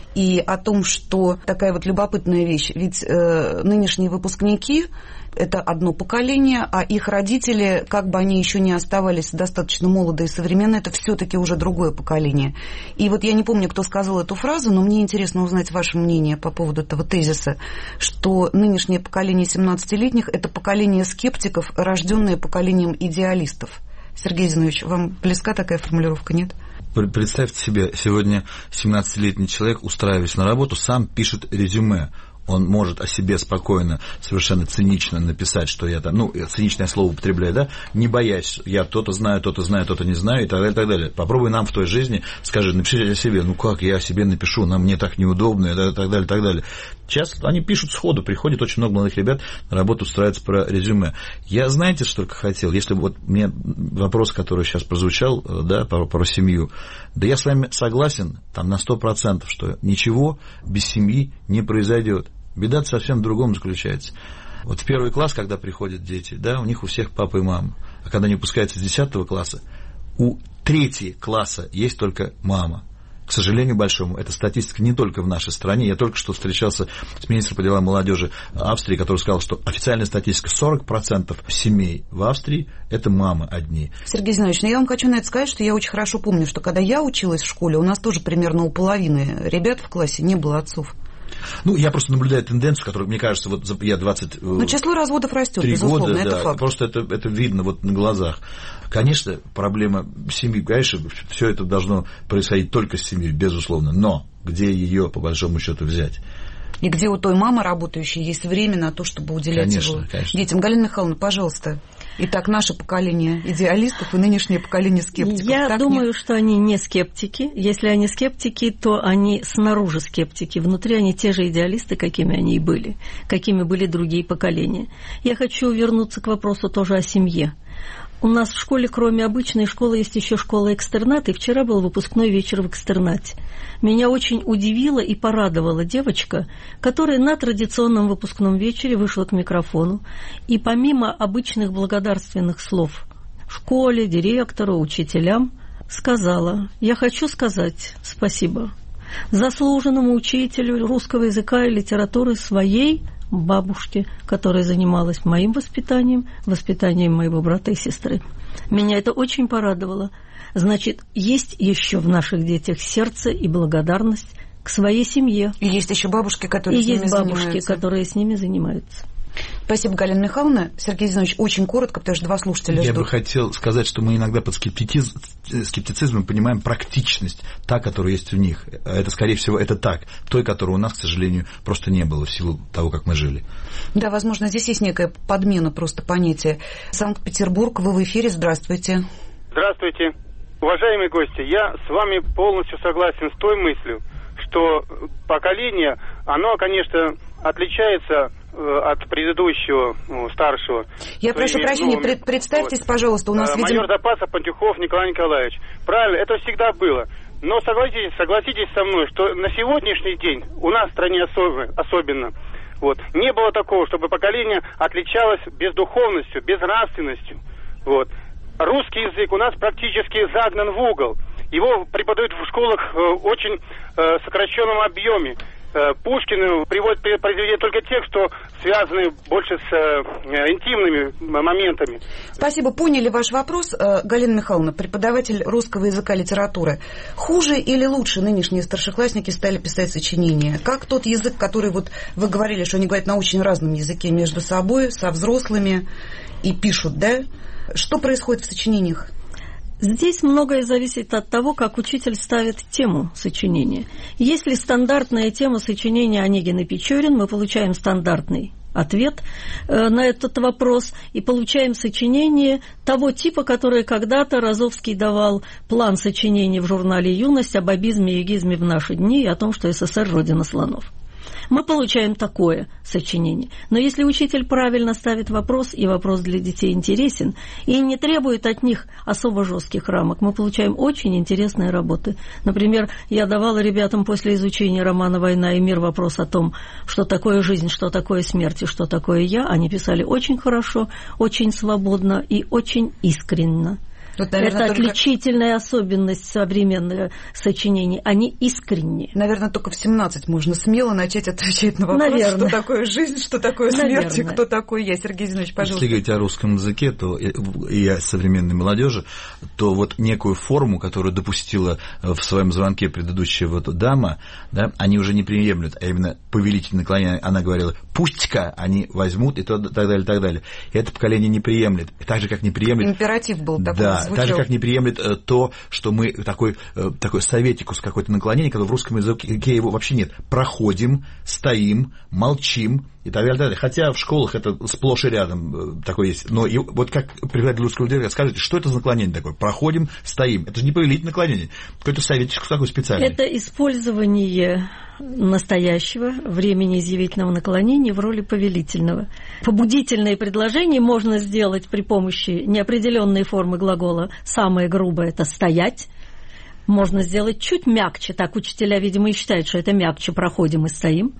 и о том, что такая вот любопытная вещь. Ведь нынешние выпускники – это одно поколение, а их родители, как бы они еще не оставались достаточно молодые и современные, это все-таки уже другое поколение. И вот я не помню, кто сказал эту фразу, но мне интересно узнать ваше мнение по поводу этого тезиса, что нынешнее поколение 17-летних – это поколение скептиков, рожденное поколением идеалистов. Сергей Зинович, вам близка такая формулировка, нет? Представьте себе, сегодня 17-летний человек, устраиваясь на работу, сам пишет резюме. Он может о себе спокойно, совершенно цинично написать, что я там, циничное слово употребляю, да, не боясь, я то-то знаю, то-то знаю, то-то не знаю, и так далее, и так далее. Попробуй нам в той жизни, скажи, напишите о себе, как я о себе напишу, мне так неудобно, и так далее, и так далее. Сейчас они пишут сходу, приходит очень много молодых ребят на работу устраиваться про резюме. Я, знаете, что только хотел, если бы вот мне вопрос, который сейчас прозвучал, да, про семью, да я с вами согласен там на 100%, что ничего без семьи не произойдет. Беда совсем в другом заключается. Вот в 1 класс, когда приходят дети, да, у них у всех папа и мама. А когда они выпускаются с 10 класса, у 3 класса есть только мама. К сожалению большому, эта статистика не только в нашей стране. Я только что встречался с министром по делам молодежи Австрии, который сказал, что официальная статистика 40% семей в Австрии – это мамы одни. Сергей Зинович, я вам хочу на это сказать, что я очень хорошо помню, что когда я училась в школе, у нас тоже примерно у половины ребят в классе не было отцов. Я просто наблюдаю тенденцию, которая, мне кажется, вот я 20... число разводов растет, 3 безусловно, года, это да, факт. Просто это видно вот на глазах. Конечно, проблема семьи, конечно, все это должно происходить только с семьей, безусловно, но где ее, по большому счету, взять? И где у той мамы работающей есть время на то, чтобы уделять его детям. Галина Михайловна, пожалуйста. Итак, наше поколение идеалистов и нынешнее поколение скептиков. Я думаю, что они не скептики. Если они скептики, то они снаружи скептики. Внутри они те же идеалисты, какими они и были, какими были другие поколения. Я хочу вернуться к вопросу тоже о семье. У нас в школе, кроме обычной школы, есть еще школа-экстернат, и вчера был выпускной вечер в экстернате. Меня очень удивила и порадовала девочка, которая на традиционном выпускном вечере вышла к микрофону, и помимо обычных благодарственных слов школе, директору, учителям, сказала: «Я хочу сказать спасибо заслуженному учителю русского языка и литературы своей бабушке, которая занималась моим воспитанием, воспитанием моего брата и сестры». Меня это очень порадовало. Значит, есть еще в наших детях сердце и благодарность к своей семье. И есть еще бабушки, которые которые с ними занимаются. Спасибо, Галина Михайловна. Сергей Зинович, очень коротко, потому что 2 слушателя ждут. Я бы хотел сказать, что мы иногда под скептицизмом понимаем практичность, та, которая есть у них. Это, скорее всего, это так. Той, которой у нас, к сожалению, просто не было в силу того, как мы жили. Да, возможно, здесь есть некая подмена просто понятия. Санкт-Петербург, вы в эфире, здравствуйте. Здравствуйте. Уважаемые гости, я с вами полностью согласен с той мыслью, что поколение, оно, конечно, отличается от предыдущего, старшего. Я прошу прощения, представьтесь, пожалуйста, у нас майор запаса Пантюхов Николай Николаевич. Правильно, это всегда было. Но согласитесь со мной, что на сегодняшний день у нас в стране особенно не было такого, чтобы поколение отличалось бездуховностью, безнравственностью. Русский язык у нас практически загнан в угол. Его преподают в школах в очень сокращенном объеме. Пушкин приводит произведения только тех, что связаны больше с интимными моментами. Спасибо, поняли ваш вопрос. Галина Михайловна, преподаватель русского языка и литературы. Хуже или лучше нынешние старшеклассники стали писать сочинения? Как тот язык, который вот вы говорили, что они говорят на очень разном языке между собой, со взрослыми и пишут, да? Что происходит в сочинениях? Здесь многое зависит от того, как учитель ставит тему сочинения. Если стандартная тема сочинения Онегин и Печорин, мы получаем стандартный ответ на этот вопрос и получаем сочинение того типа, которое когда-то Розовский давал план сочинений в журнале «Юность» об абизме и егизме в наши дни и о том, что СССР – родина слонов. Мы получаем такое сочинение. Но если учитель правильно ставит вопрос, и вопрос для детей интересен, и не требует от них особо жестких рамок, мы получаем очень интересные работы. Например, я давала ребятам после изучения романа «Война и мир» вопрос о том, что такое жизнь, что такое смерть и что такое я. Они писали очень хорошо, очень свободно и очень искренно. Тут, наверное, это отличительная особенность современных сочинений. Они искренние. Наверное, только в 17 можно смело начать отвечать на вопрос, наверное, что такое жизнь, что такое смерть и кто такой я. Сергей Зинович, пожалуйста. Если говорить о русском языке, то и о современной молодежи, то вот некую форму, которую допустила в своем звонке предыдущая вот дама, да, они уже не приемлют, а именно повелительное наклонение. Она говорила, пусть-ка они возьмут и так далее, и так далее. И это поколение не приемлет. Так же, как не приемлет... Императив был такой. Да, так же, как не приемлет то, что мы такой советикус, какое-то наклонение, когда в русском языке его вообще нет. Проходим, стоим, молчим и так далее, так далее. Хотя в школах это сплошь и рядом такое есть. Но и вот как преподаватель русского языка, скажите, что это за наклонение такое? Проходим, стоим. Это же не повелительное наклонение. Какой-то советик такой специальный. Это использование настоящего времени изъявительного наклонения в роли повелительного. Побудительные предложения можно сделать при помощи неопределенной формы глагола. Самое грубое – это «стоять». Можно сделать чуть мягче, так учителя, видимо, и считают, что это мягче, проходим и стоим.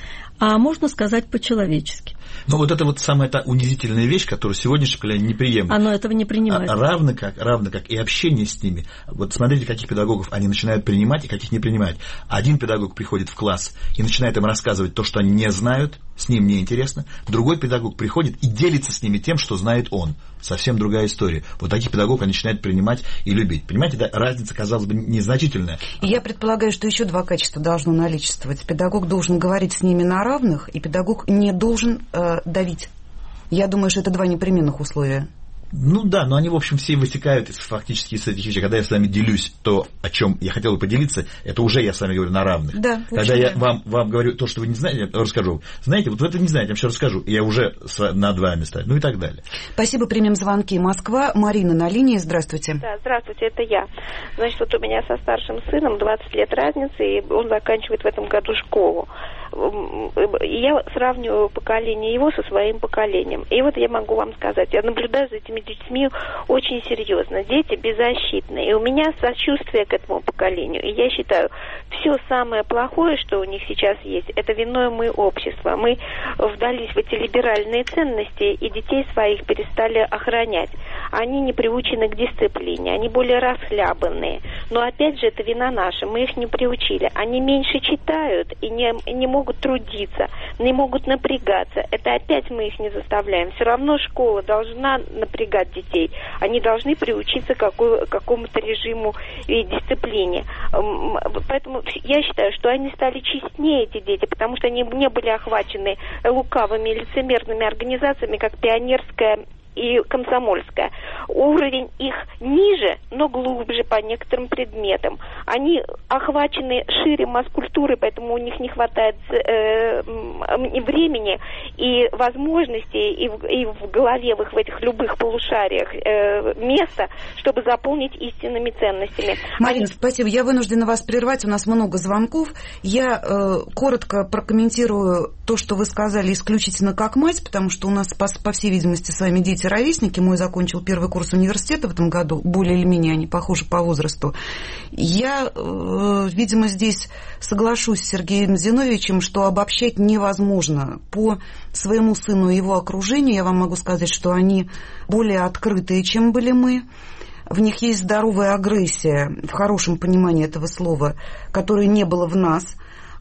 А можно сказать по-человечески. Но вот это вот самая та унизительная вещь, которую сегодняшнее поколение не приемлет. Оно этого не принимает. Равно как и общение с ними. Вот смотрите, каких педагогов они начинают принимать и каких не принимать. Один педагог приходит в класс и начинает им рассказывать то, что они не знают, с ним неинтересно. Другой педагог приходит и делится с ними тем, что знает он. Совсем другая история. Вот таких педагогов они начинают принимать и любить. Понимаете, да, разница, казалось бы, незначительная. И я предполагаю, что еще два качества должно наличествовать. Педагог должен говорить с ними на равных, и педагог не должен давить. Я думаю, что это два непременных условия. Ну да, но они, в общем, все вытекают фактически из этих вещей. Когда я с вами делюсь то, о чем я хотел бы поделиться, это уже я с вами говорю на равных. Да, когда я вам говорю то, что вы не знаете, я расскажу. Знаете, вот вы это не знаете, я вам все расскажу. И я уже над вами ставлю. Ну и так далее. Спасибо, примем звонки. Москва. Марина на линии. Здравствуйте. Да, здравствуйте, это я. Значит, вот у меня со старшим сыном 20 лет разницы, и он заканчивает в этом году школу. Я сравниваю поколение его со своим поколением. И вот я могу вам сказать, я наблюдаю за этими детьми очень серьезно. Дети беззащитные. И у меня сочувствие к этому поколению. И я считаю, все самое плохое, что у них сейчас есть, это виной мы общество. Мы вдались в эти либеральные ценности, и детей своих перестали охранять. Они не приучены к дисциплине, они более расхлябанные. Но опять же, это вина наша, мы их не приучили. Они меньше читают и не могут трудиться, не могут напрягаться. Это опять мы их не заставляем. Все равно школа должна напрягать детей. Они должны приучиться к какому-то режиму и дисциплине. Поэтому я считаю, что они стали честнее, эти дети, потому что они не были охвачены лукавыми, лицемерными организациями, как пионерская и комсомольская. Уровень их ниже, но глубже по некоторым предметам. Они охвачены шире масс-культуры, поэтому у них не хватает времени и возможностей, и в голове, в этих любых полушариях места, чтобы заполнить истинными ценностями. Марина, спасибо. Я вынуждена вас прервать, у нас много звонков. Я коротко прокомментирую то, что вы сказали исключительно как мать, потому что у нас, по всей видимости, с вами дети ровесники. Мой закончил первый курс университета в этом году, более или менее они похожи по возрасту. Я, видимо, здесь соглашусь с Сергеем Зиновьевичем, что обобщать невозможно. По своему сыну и его окружению я вам могу сказать, что они более открытые, чем были мы. В них есть здоровая агрессия, в хорошем понимании этого слова, которой не было в нас.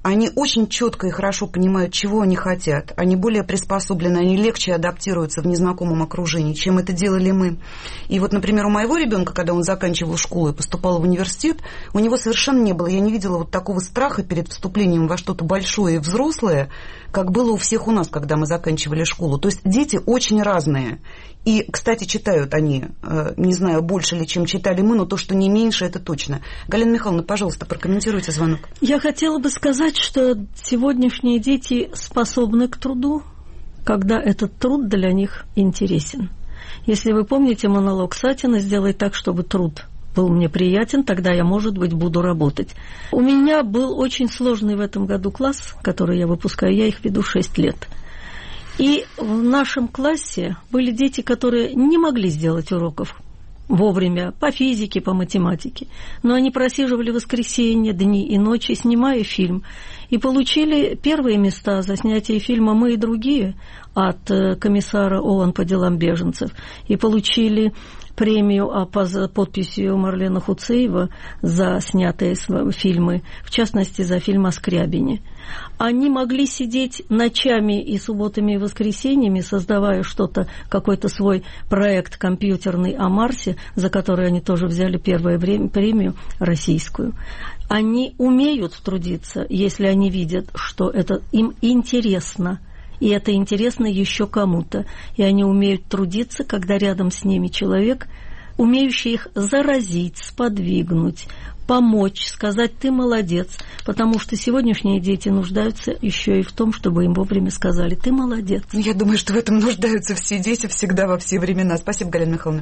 Они очень четко и хорошо понимают, чего они хотят. Они более приспособлены, они легче адаптируются в незнакомом окружении, чем это делали мы. И вот, например, у моего ребенка, когда он заканчивал школу и поступал в университет, у него совершенно не было, я не видела вот такого страха перед вступлением во что-то большое и взрослое, как было у всех у нас, когда мы заканчивали школу. То есть дети очень разные. И, кстати, читают они, не знаю, больше ли, чем читали мы, но то, что не меньше, это точно. Галина Михайловна, пожалуйста, прокомментируйте звонок. Я хотела бы сказать, что сегодняшние дети способны к труду, когда этот труд для них интересен. Если вы помните монолог Сатина «Сделай так, чтобы труд был мне приятен, тогда я, может быть, буду работать». У меня был очень сложный в этом году класс, который я выпускаю, я их веду 6 лет. И в нашем классе были дети, которые не могли сделать уроков вовремя по физике, по математике, но они просиживали воскресенье, дни и ночи, снимая фильм, и получили первые места за снятие фильма «Мы и другие» от комиссара ООН по делам беженцев, и получили премию под подписью Марлена Хуцеева за снятые фильмы, в частности, за фильм о Скрябине. Они могли сидеть ночами и субботами и воскресеньями, создавая что-то, какой-то свой проект компьютерный о Марсе, за который они тоже взяли первую премию российскую. Они умеют трудиться, если они видят, что это им интересно. И это интересно еще кому-то. И они умеют трудиться, когда рядом с ними человек, умеющий их заразить, сподвигнуть, помочь, сказать «ты молодец», потому что сегодняшние дети нуждаются еще и в том, чтобы им вовремя сказали «ты молодец». Я думаю, что в этом нуждаются все дети всегда, во все времена. Спасибо, Галина Михайловна.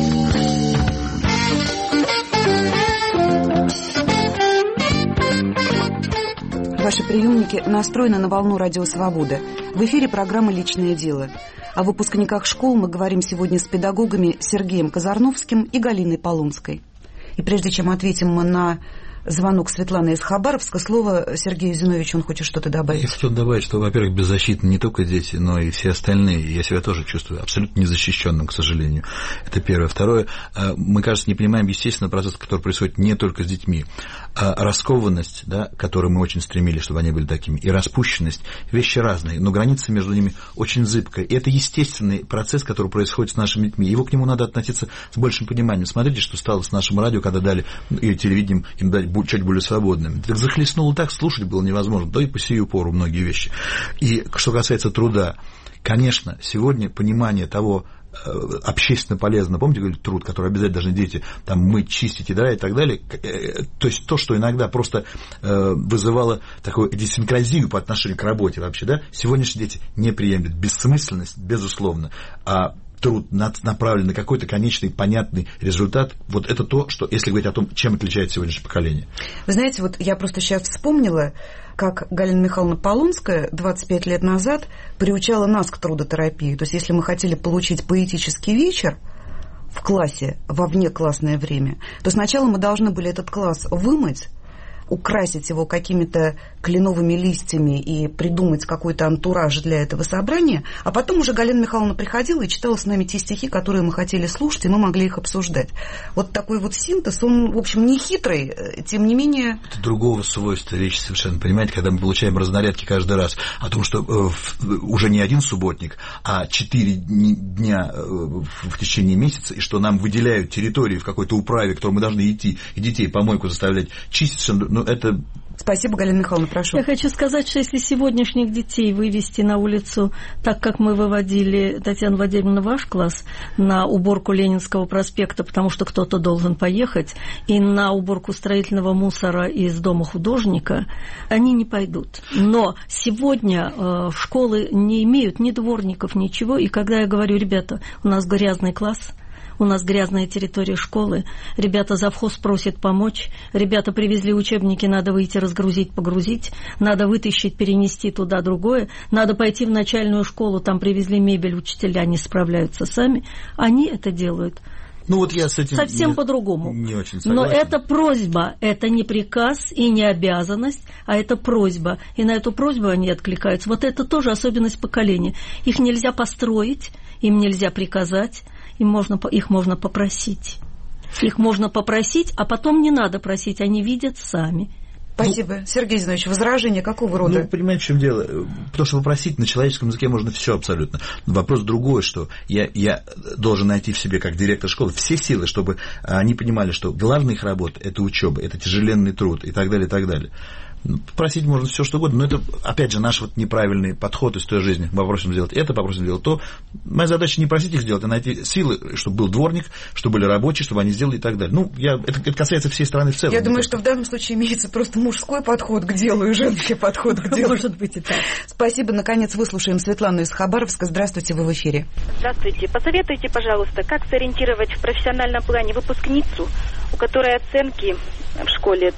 Ваши приемники настроены на волну Радио Свобода. В эфире программа «Личное дело». О выпускниках школ мы говорим сегодня с педагогами Сергеем Казарновским и Галиной Полунской. И прежде чем ответим мы на звонок Светланы из Хабаровска, слово Сергею Зиновичу, он хочет что-то добавить. Я хотел добавить, что, во-первых, беззащитны не только дети, но и все остальные. Я себя тоже чувствую абсолютно незащищенным, к сожалению. Это первое. Второе, мы, кажется, не понимаем, естественно, процесс, который происходит не только с детьми. Раскованность, да, к которой мы очень стремились, чтобы они были такими, и распущенность, вещи разные, но граница между ними очень зыбкая. И это естественный процесс, который происходит с нашими детьми. Его к нему надо относиться с большим пониманием. Смотрите, что стало с нашим радио, когда дали, и телевидением им дали чуть более свободными. Так захлестнуло так, слушать было невозможно, да и по сию пору многие вещи. И что касается труда, конечно, сегодня понимание того, общественно полезно, помните, говорили, труд, который обязательно должны дети там мыть, чистить и так далее, то есть то, что иногда просто вызывало такую идиосинкразию по отношению к работе вообще, да, сегодняшние дети не приемлют бессмысленность, безусловно, а труд направлен на какой-то конечный, понятный результат. Вот это то, что, если говорить о том, чем отличается сегодняшнее поколение. Вы знаете, вот я просто сейчас вспомнила, как Галина Михайловна Полунская 25 лет назад приучала нас к трудотерапии. То есть, если мы хотели получить поэтический вечер в классе во внеклассное время, то сначала мы должны были этот класс вымыть, украсить его какими-то кленовыми листьями и придумать какой-то антураж для этого собрания, а потом уже Галина Михайловна приходила и читала с нами те стихи, которые мы хотели слушать, и мы могли их обсуждать. Вот такой вот синтез, он, в общем, не хитрый, тем не менее... Это другого свойства речи совершенно, понимаете, когда мы получаем разнарядки каждый раз о том, что уже не один субботник, а 4 дня в течение месяца, и что нам выделяют территории в какой-то управе, в которую мы должны идти, и детей помойку заставлять чистить, ну, это... Спасибо, Галина Михайловна, прошу. Я хочу сказать, что если сегодняшних детей вывести на улицу так, как мы выводили, Татьяна Владимировна, ваш класс, на уборку Ленинского проспекта, потому что кто-то должен поехать, и на уборку строительного мусора из дома художника, они не пойдут. Но сегодня школы не имеют ни дворников, ничего, и когда я говорю, ребята, у нас грязный класс, у нас грязная территория школы, ребята завхоз просят помочь, ребята привезли учебники, надо выйти разгрузить, погрузить, надо вытащить, перенести туда другое, надо пойти в начальную школу, там привезли мебель, учителя не справляются сами, они это делают. Ну, вот я с этим совсем по-другому. Не очень согласен. Но это просьба, это не приказ и не обязанность, а это просьба. И на эту просьбу они откликаются. Вот это тоже особенность поколения. Их нельзя построить, им нельзя приказать, их можно попросить. Их можно попросить, а потом не надо просить, они видят сами. Спасибо. Сергей Зинович, возражение какого рода? Понимаете, в чем дело? Потому что вопросить на человеческом языке можно все абсолютно. Вопрос другой, что я должен найти в себе, как директор школы, все силы, чтобы они понимали, что главная их работа – это учеба, это тяжеленный труд и так далее, и так далее. Просить можно все, что угодно, но это, опять же, наш неправильный подход из той жизни. Мы попросим сделать это, попросим сделать то. Моя задача не просить их сделать, а найти силы, чтобы был дворник, чтобы были рабочие, чтобы они сделали и так далее. Это касается всей страны в целом. Я думаю, что в данном случае имеется просто мужской подход к делу и женский подход к делу. Может быть и так. Спасибо. Наконец выслушаем Светлану из Хабаровска. Здравствуйте, вы в эфире. Здравствуйте. Посоветуйте, пожалуйста, как сориентировать в профессиональном плане выпускницу, у которой оценки в школе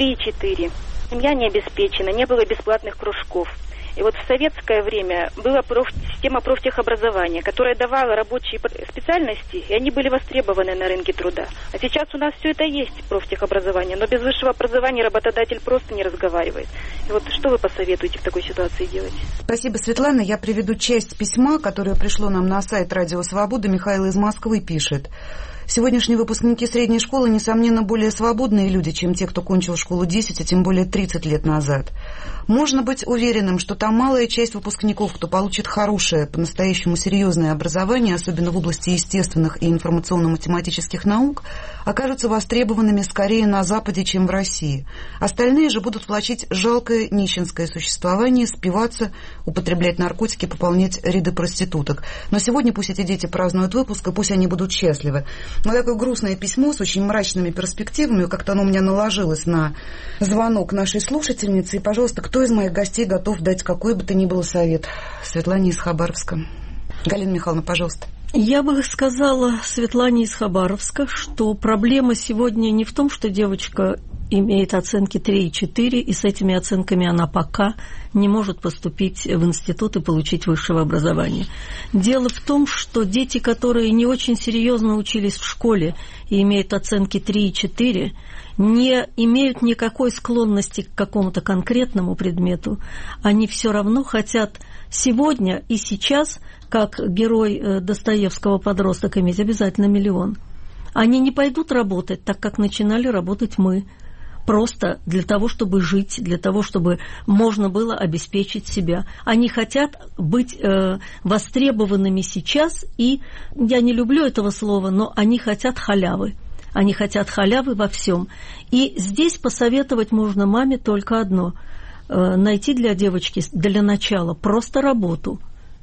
3-4. Семья не обеспечена, не было бесплатных кружков. И в советское время была система профтехобразования, которая давала рабочие специальности, и они были востребованы на рынке труда. А сейчас у нас все это есть, профтехобразование, но без высшего образования работодатель просто не разговаривает. И что вы посоветуете в такой ситуации делать? Спасибо, Светлана. Я приведу часть письма, которое пришло нам на сайт «Радио Свобода». Михаил из Москвы пишет. Сегодняшние выпускники средней школы, несомненно, более свободные люди, чем те, кто кончил школу 10, а тем более 30 лет назад. Можно быть уверенным, что та малая часть выпускников, кто получит хорошее, по-настоящему серьезное образование, особенно в области естественных и информационно-математических наук, окажутся востребованными скорее на Западе, чем в России. Остальные же будут влачить жалкое нищенское существование, спиваться, употреблять наркотики, пополнять ряды проституток. Но сегодня пусть эти дети празднуют выпуск, и пусть они будут счастливы. Но такое грустное письмо с очень мрачными перспективами, как-то оно у меня наложилось на звонок нашей слушательницы. И, пожалуйста, кто из моих гостей готов дать какой бы то ни было совет? Светлане из Хабаровска. Галина Михайловна, пожалуйста. Я бы сказала Светлане из Хабаровска, что проблема сегодня не в том, что девочка имеет оценки 3 и 4, и с этими оценками она пока не может поступить в институт и получить высшее образование. Дело в том, что дети, которые не очень серьезно учились в школе и имеют оценки 3 и 4, не имеют никакой склонности к какому-то конкретному предмету. Они все равно хотят сегодня и сейчас, как герой Достоевского «Подросток», иметь обязательно миллион. Они не пойдут работать так, как начинали работать мы. Просто для того, чтобы жить, для того, чтобы можно было обеспечить себя. Они хотят быть востребованными сейчас, и я не люблю этого слова, но они хотят халявы. Они хотят халявы во всем. И здесь посоветовать можно маме только одно. Найти для девочки для начала просто работу,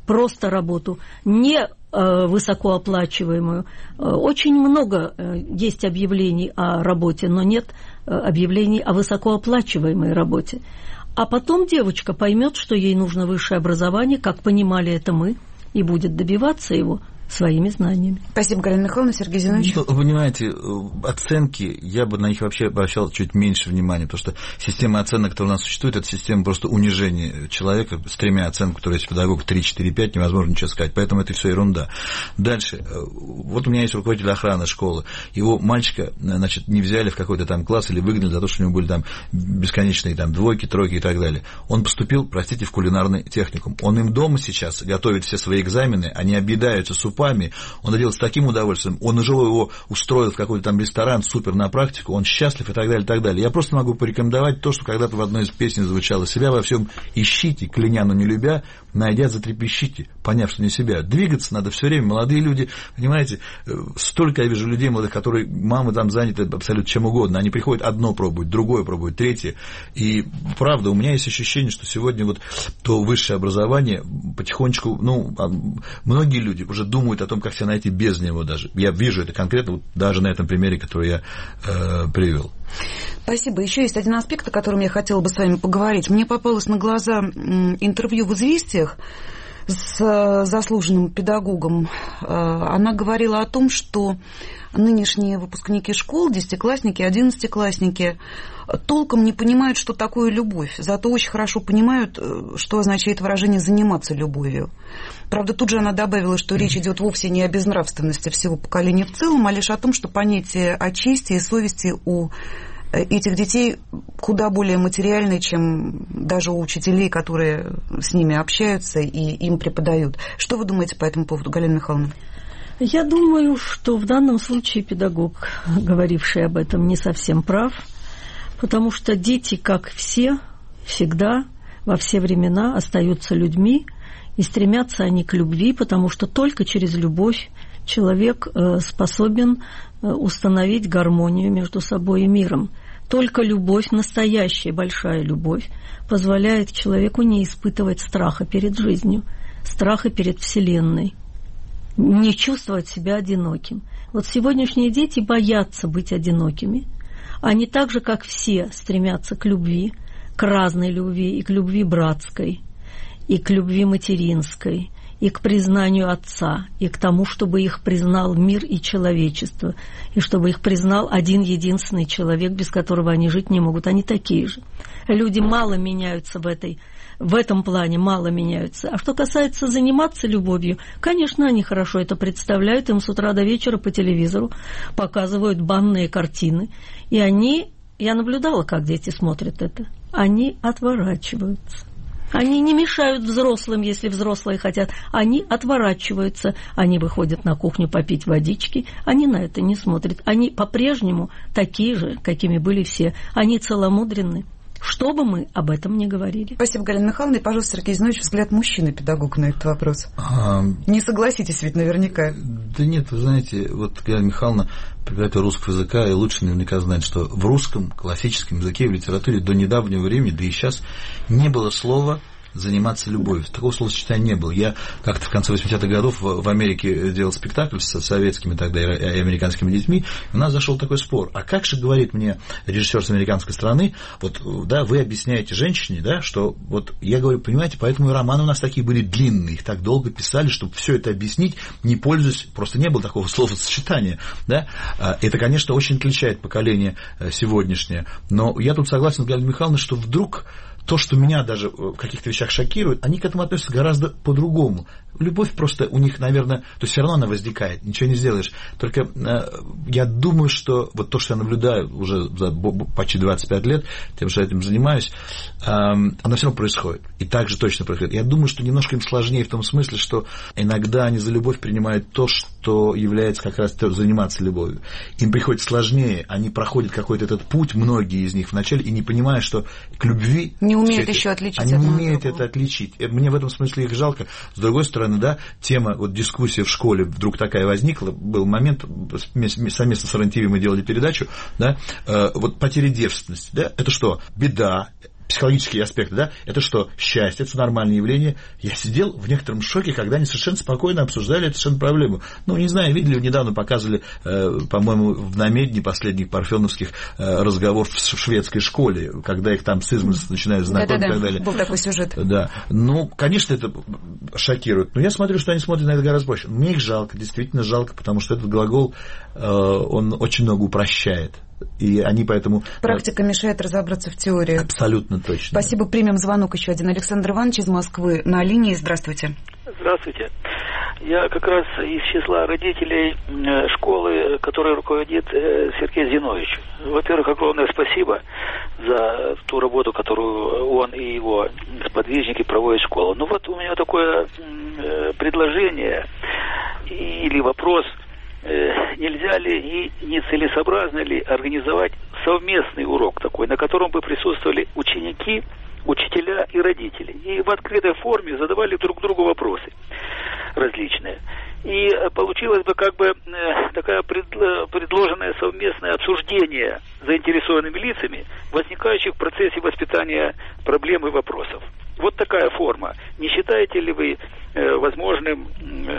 не высокооплачиваемую. Очень много есть объявлений о работе, но нет объявлений о высокооплачиваемой работе. А потом девочка поймет, что ей нужно высшее образование, как понимали это мы, и будет добиваться его своими знаниями. Спасибо, Галина Михайловна. Сергей Зинович. Вы понимаете, оценки, я бы на них вообще обращал чуть меньше внимания, потому что система оценок, которая у нас существует, это система просто унижения человека с 3 оценками, которые есть педагог 3, 4, 5, невозможно ничего сказать, поэтому это все ерунда. Дальше, вот у меня есть руководитель охраны школы, его мальчика, не взяли в какой-то там класс или выгнали за то, что у него были там бесконечные там 2, 3 и так далее. Он поступил, в кулинарный техникум. Он им дома сейчас готовит все свои экзамены, они объедаются супами, он это делает с таким удовольствием, он уже его устроил в какой-то там ресторан, супер на практику, он счастлив и так далее, и так далее. Я просто могу порекомендовать то, что когда-то в одной из песен звучало: себя во всем ищите, кляня, но не любя, найдя, затрепещите, поняв, что не себя. Двигаться надо все время. Молодые люди, понимаете, столько я вижу людей молодых, которые, мамы там заняты абсолютно чем угодно, они приходят, одно пробуют, другое пробуют, третье. И правда, у меня есть ощущение, что сегодня то высшее образование потихонечку, многие люди уже думают о том, как себя найти без него даже. Я вижу это конкретно даже на этом примере, который я привел. Спасибо. Еще есть один аспект, о котором я хотела бы с вами поговорить. Мне попалось на глаза интервью в «Известиях» с заслуженным педагогом. Она говорила о том, что нынешние выпускники школ, 10-классники, 11-классники, толком не понимают, что такое любовь, зато очень хорошо понимают, что означает выражение «заниматься любовью». Правда, тут же она добавила, что речь идет вовсе не о безнравственности всего поколения в целом, а лишь о том, что понятие о чести и совести у этих детей куда более материальные, чем даже у учителей, которые с ними общаются и им преподают. Что вы думаете по этому поводу, Галина Михайловна? Я думаю, что в данном случае педагог, говоривший об этом, не совсем прав. Потому что дети, как все, всегда, во все времена остаются людьми, и стремятся они к любви, потому что только через любовь человек способен установить гармонию между собой и миром. Только любовь, настоящая большая любовь, позволяет человеку не испытывать страха перед жизнью, страха перед Вселенной, не чувствовать себя одиноким. Вот сегодняшние дети боятся быть одинокими. Они так же, как все, стремятся к любви, к разной любви, и к любви братской, и к любви материнской, и к признанию Отца, и к тому, чтобы их признал мир и человечество, и чтобы их признал один единственный человек, без которого они жить не могут. Они такие же. Люди мало меняются в этом плане, мало меняются. А что касается заниматься любовью, конечно, они хорошо это представляют, им с утра до вечера по телевизору показывают банные картины, и я наблюдала, как дети смотрят это, они отворачиваются. Они не мешают взрослым, если взрослые хотят. Они отворачиваются. Они выходят на кухню попить водички. Они на это не смотрят. Они по-прежнему такие же, какими были все. Они целомудренны. Что бы мы об этом ни говорили. Спасибо, Галина Михайловна. И, пожалуйста, Сергей Зиновьевич, взгляд мужчины-педагога на этот вопрос. Не согласитесь ведь наверняка. Да нет, вы знаете, вот Галина Михайловна, преподаватель русского языка, и лучше наверняка знает, что в русском классическом языке, в литературе до недавнего времени, да и сейчас, не было слова заниматься любовью. Такого словосочетания не было. Я как-то в конце 80-х годов в Америке делал спектакль с советскими тогда и американскими детьми, и у нас зашел такой спор. А как же, говорит мне режиссер с американской стороны, вот, да, вы объясняете женщине, да, что вот, я говорю, понимаете, поэтому и романы у нас такие были длинные, их так долго писали, чтобы все это объяснить, не пользуясь, просто не было такого словосочетания, да. Это, конечно, очень отличает поколение сегодняшнее, но я тут согласен с Галиной Михайловной, что вдруг то, что меня даже в каких-то вещах шокирует, они к этому относятся гораздо по-другому. Любовь просто у них, наверное, то есть все равно она возникает, ничего не сделаешь. Только я думаю, что вот то, что я наблюдаю уже за почти 25 лет, тем, что я этим занимаюсь, оно все равно происходит. И так же точно происходит. Я думаю, что немножко им сложнее в том смысле, что иногда они за любовь принимают то, что является как раз заниматься любовью. Им приходится сложнее, они проходят какой-то этот путь, многие из них вначале, и не понимая, что к любви... Не умеют еще отличить. Они не умеют это отличить. Мне в этом смысле их жалко. С другой стороны, да, тема, вот дискуссия в школе вдруг такая возникла, был момент, совместно с РЕН-ТВ мы делали передачу, да, вот потеря девственности, да, это что, беда, психологические аспекты, да, это что, счастье, это нормальное явление. Я сидел в некотором шоке, когда они совершенно спокойно обсуждали эту совершенно проблему. Ну, не знаю, видели, недавно показывали, по-моему, в Намедни последних парфеновских разговор в шведской школе, когда их там с измольства начинают знакомить и так далее. Был такой сюжет. Да. Ну, конечно, это шокирует, но я смотрю, что они смотрят на это гораздо больше. Мне их жалко, действительно жалко, потому что этот глагол, он очень много упрощает. И они поэтому... Практика мешает разобраться в теории. Абсолютно точно. Спасибо. Примем звонок еще один. Александр Иванович из Москвы на линии. Здравствуйте. Здравствуйте. Я как раз из числа родителей школы, которой руководит Сергей Зиновьевич. Во-первых, огромное спасибо за ту работу, которую он и его сподвижники проводят в школу. Ну вот у меня такое предложение или вопрос. Нельзя ли и нецелесообразно ли организовать совместный урок такой, на котором бы присутствовали ученики, учителя и родители. И в открытой форме задавали друг другу вопросы различные. И получилось бы как бы такое предложенное совместное обсуждение заинтересованными лицами, возникающих в процессе воспитания проблем и вопросов. Вот такая форма. Не считаете ли вы возможным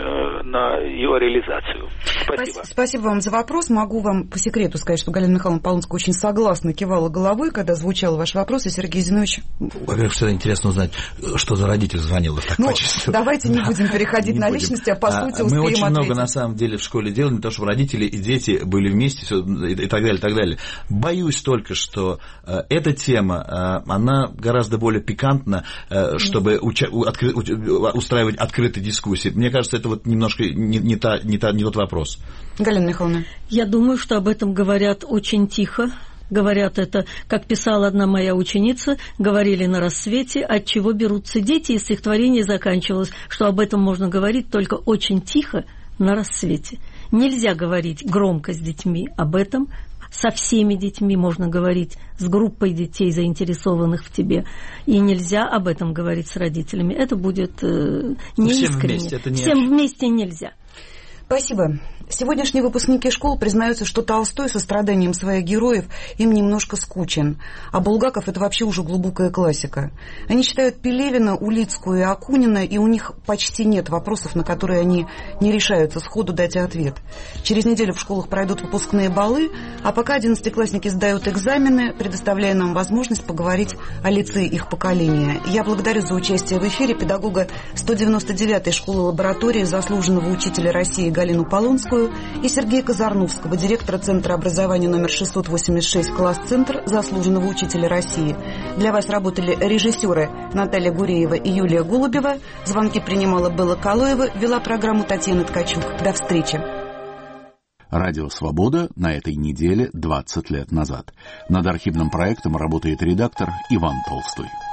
на ее реализацию? Спасибо. Спасибо вам за вопрос. Могу вам по секрету сказать, что Галина Михайловна Полонская очень согласно кивала головой, когда звучал ваш вопрос, и Сергей Зиновьевич... Во-первых, всегда интересно узнать, что за родитель звонил в такое число. Давайте не будем переходить на личности, а по сути успеем ответить. Мы очень ответить. много, на самом деле, в школе делали для того, чтобы родители и дети были вместе и так далее, и так далее. Боюсь только, что эта тема, она гораздо более пикантна, чтобы устраивать открытые дискуссии. Мне кажется, это вот немножко не тот вопрос. Галина Михайловна. Я думаю, что об этом говорят очень тихо. Говорят это, как писала одна моя ученица, говорили на рассвете, от чего берутся дети, и стихотворение заканчивалось, что об этом можно говорить только очень тихо на рассвете. Нельзя говорить громко с детьми об этом, со всеми детьми можно говорить, с группой детей, заинтересованных в тебе, и нельзя об этом говорить с родителями. Это будет неискренне. Всем вместе нельзя. Спасибо. Сегодняшние выпускники школ признаются, что Толстой со страданием своих героев им немножко скучен, а Булгаков – это вообще уже глубокая классика. Они читают Пелевина, Улицкую и Акунина, и у них почти нет вопросов, на которые они не решаются сходу дать ответ. Через неделю в школах пройдут выпускные балы, а пока одиннадцатиклассники сдают экзамены, предоставляя нам возможность поговорить о лице их поколения. Я благодарю за участие в эфире педагога 199-й школы-лаборатории, заслуженного учителя России Галину Полонскую, и Сергея Казарновского, директора Центра образования номер 686 «Класс-центр», заслуженного учителя России. Для вас работали режиссеры Наталья Гуреева и Юлия Голубева. Звонки принимала Белла Калоева, вела программу Татьяна Ткачук. До встречи. Радио «Свобода» на этой неделе 20 лет назад. Над архивным проектом работает редактор Иван Толстой.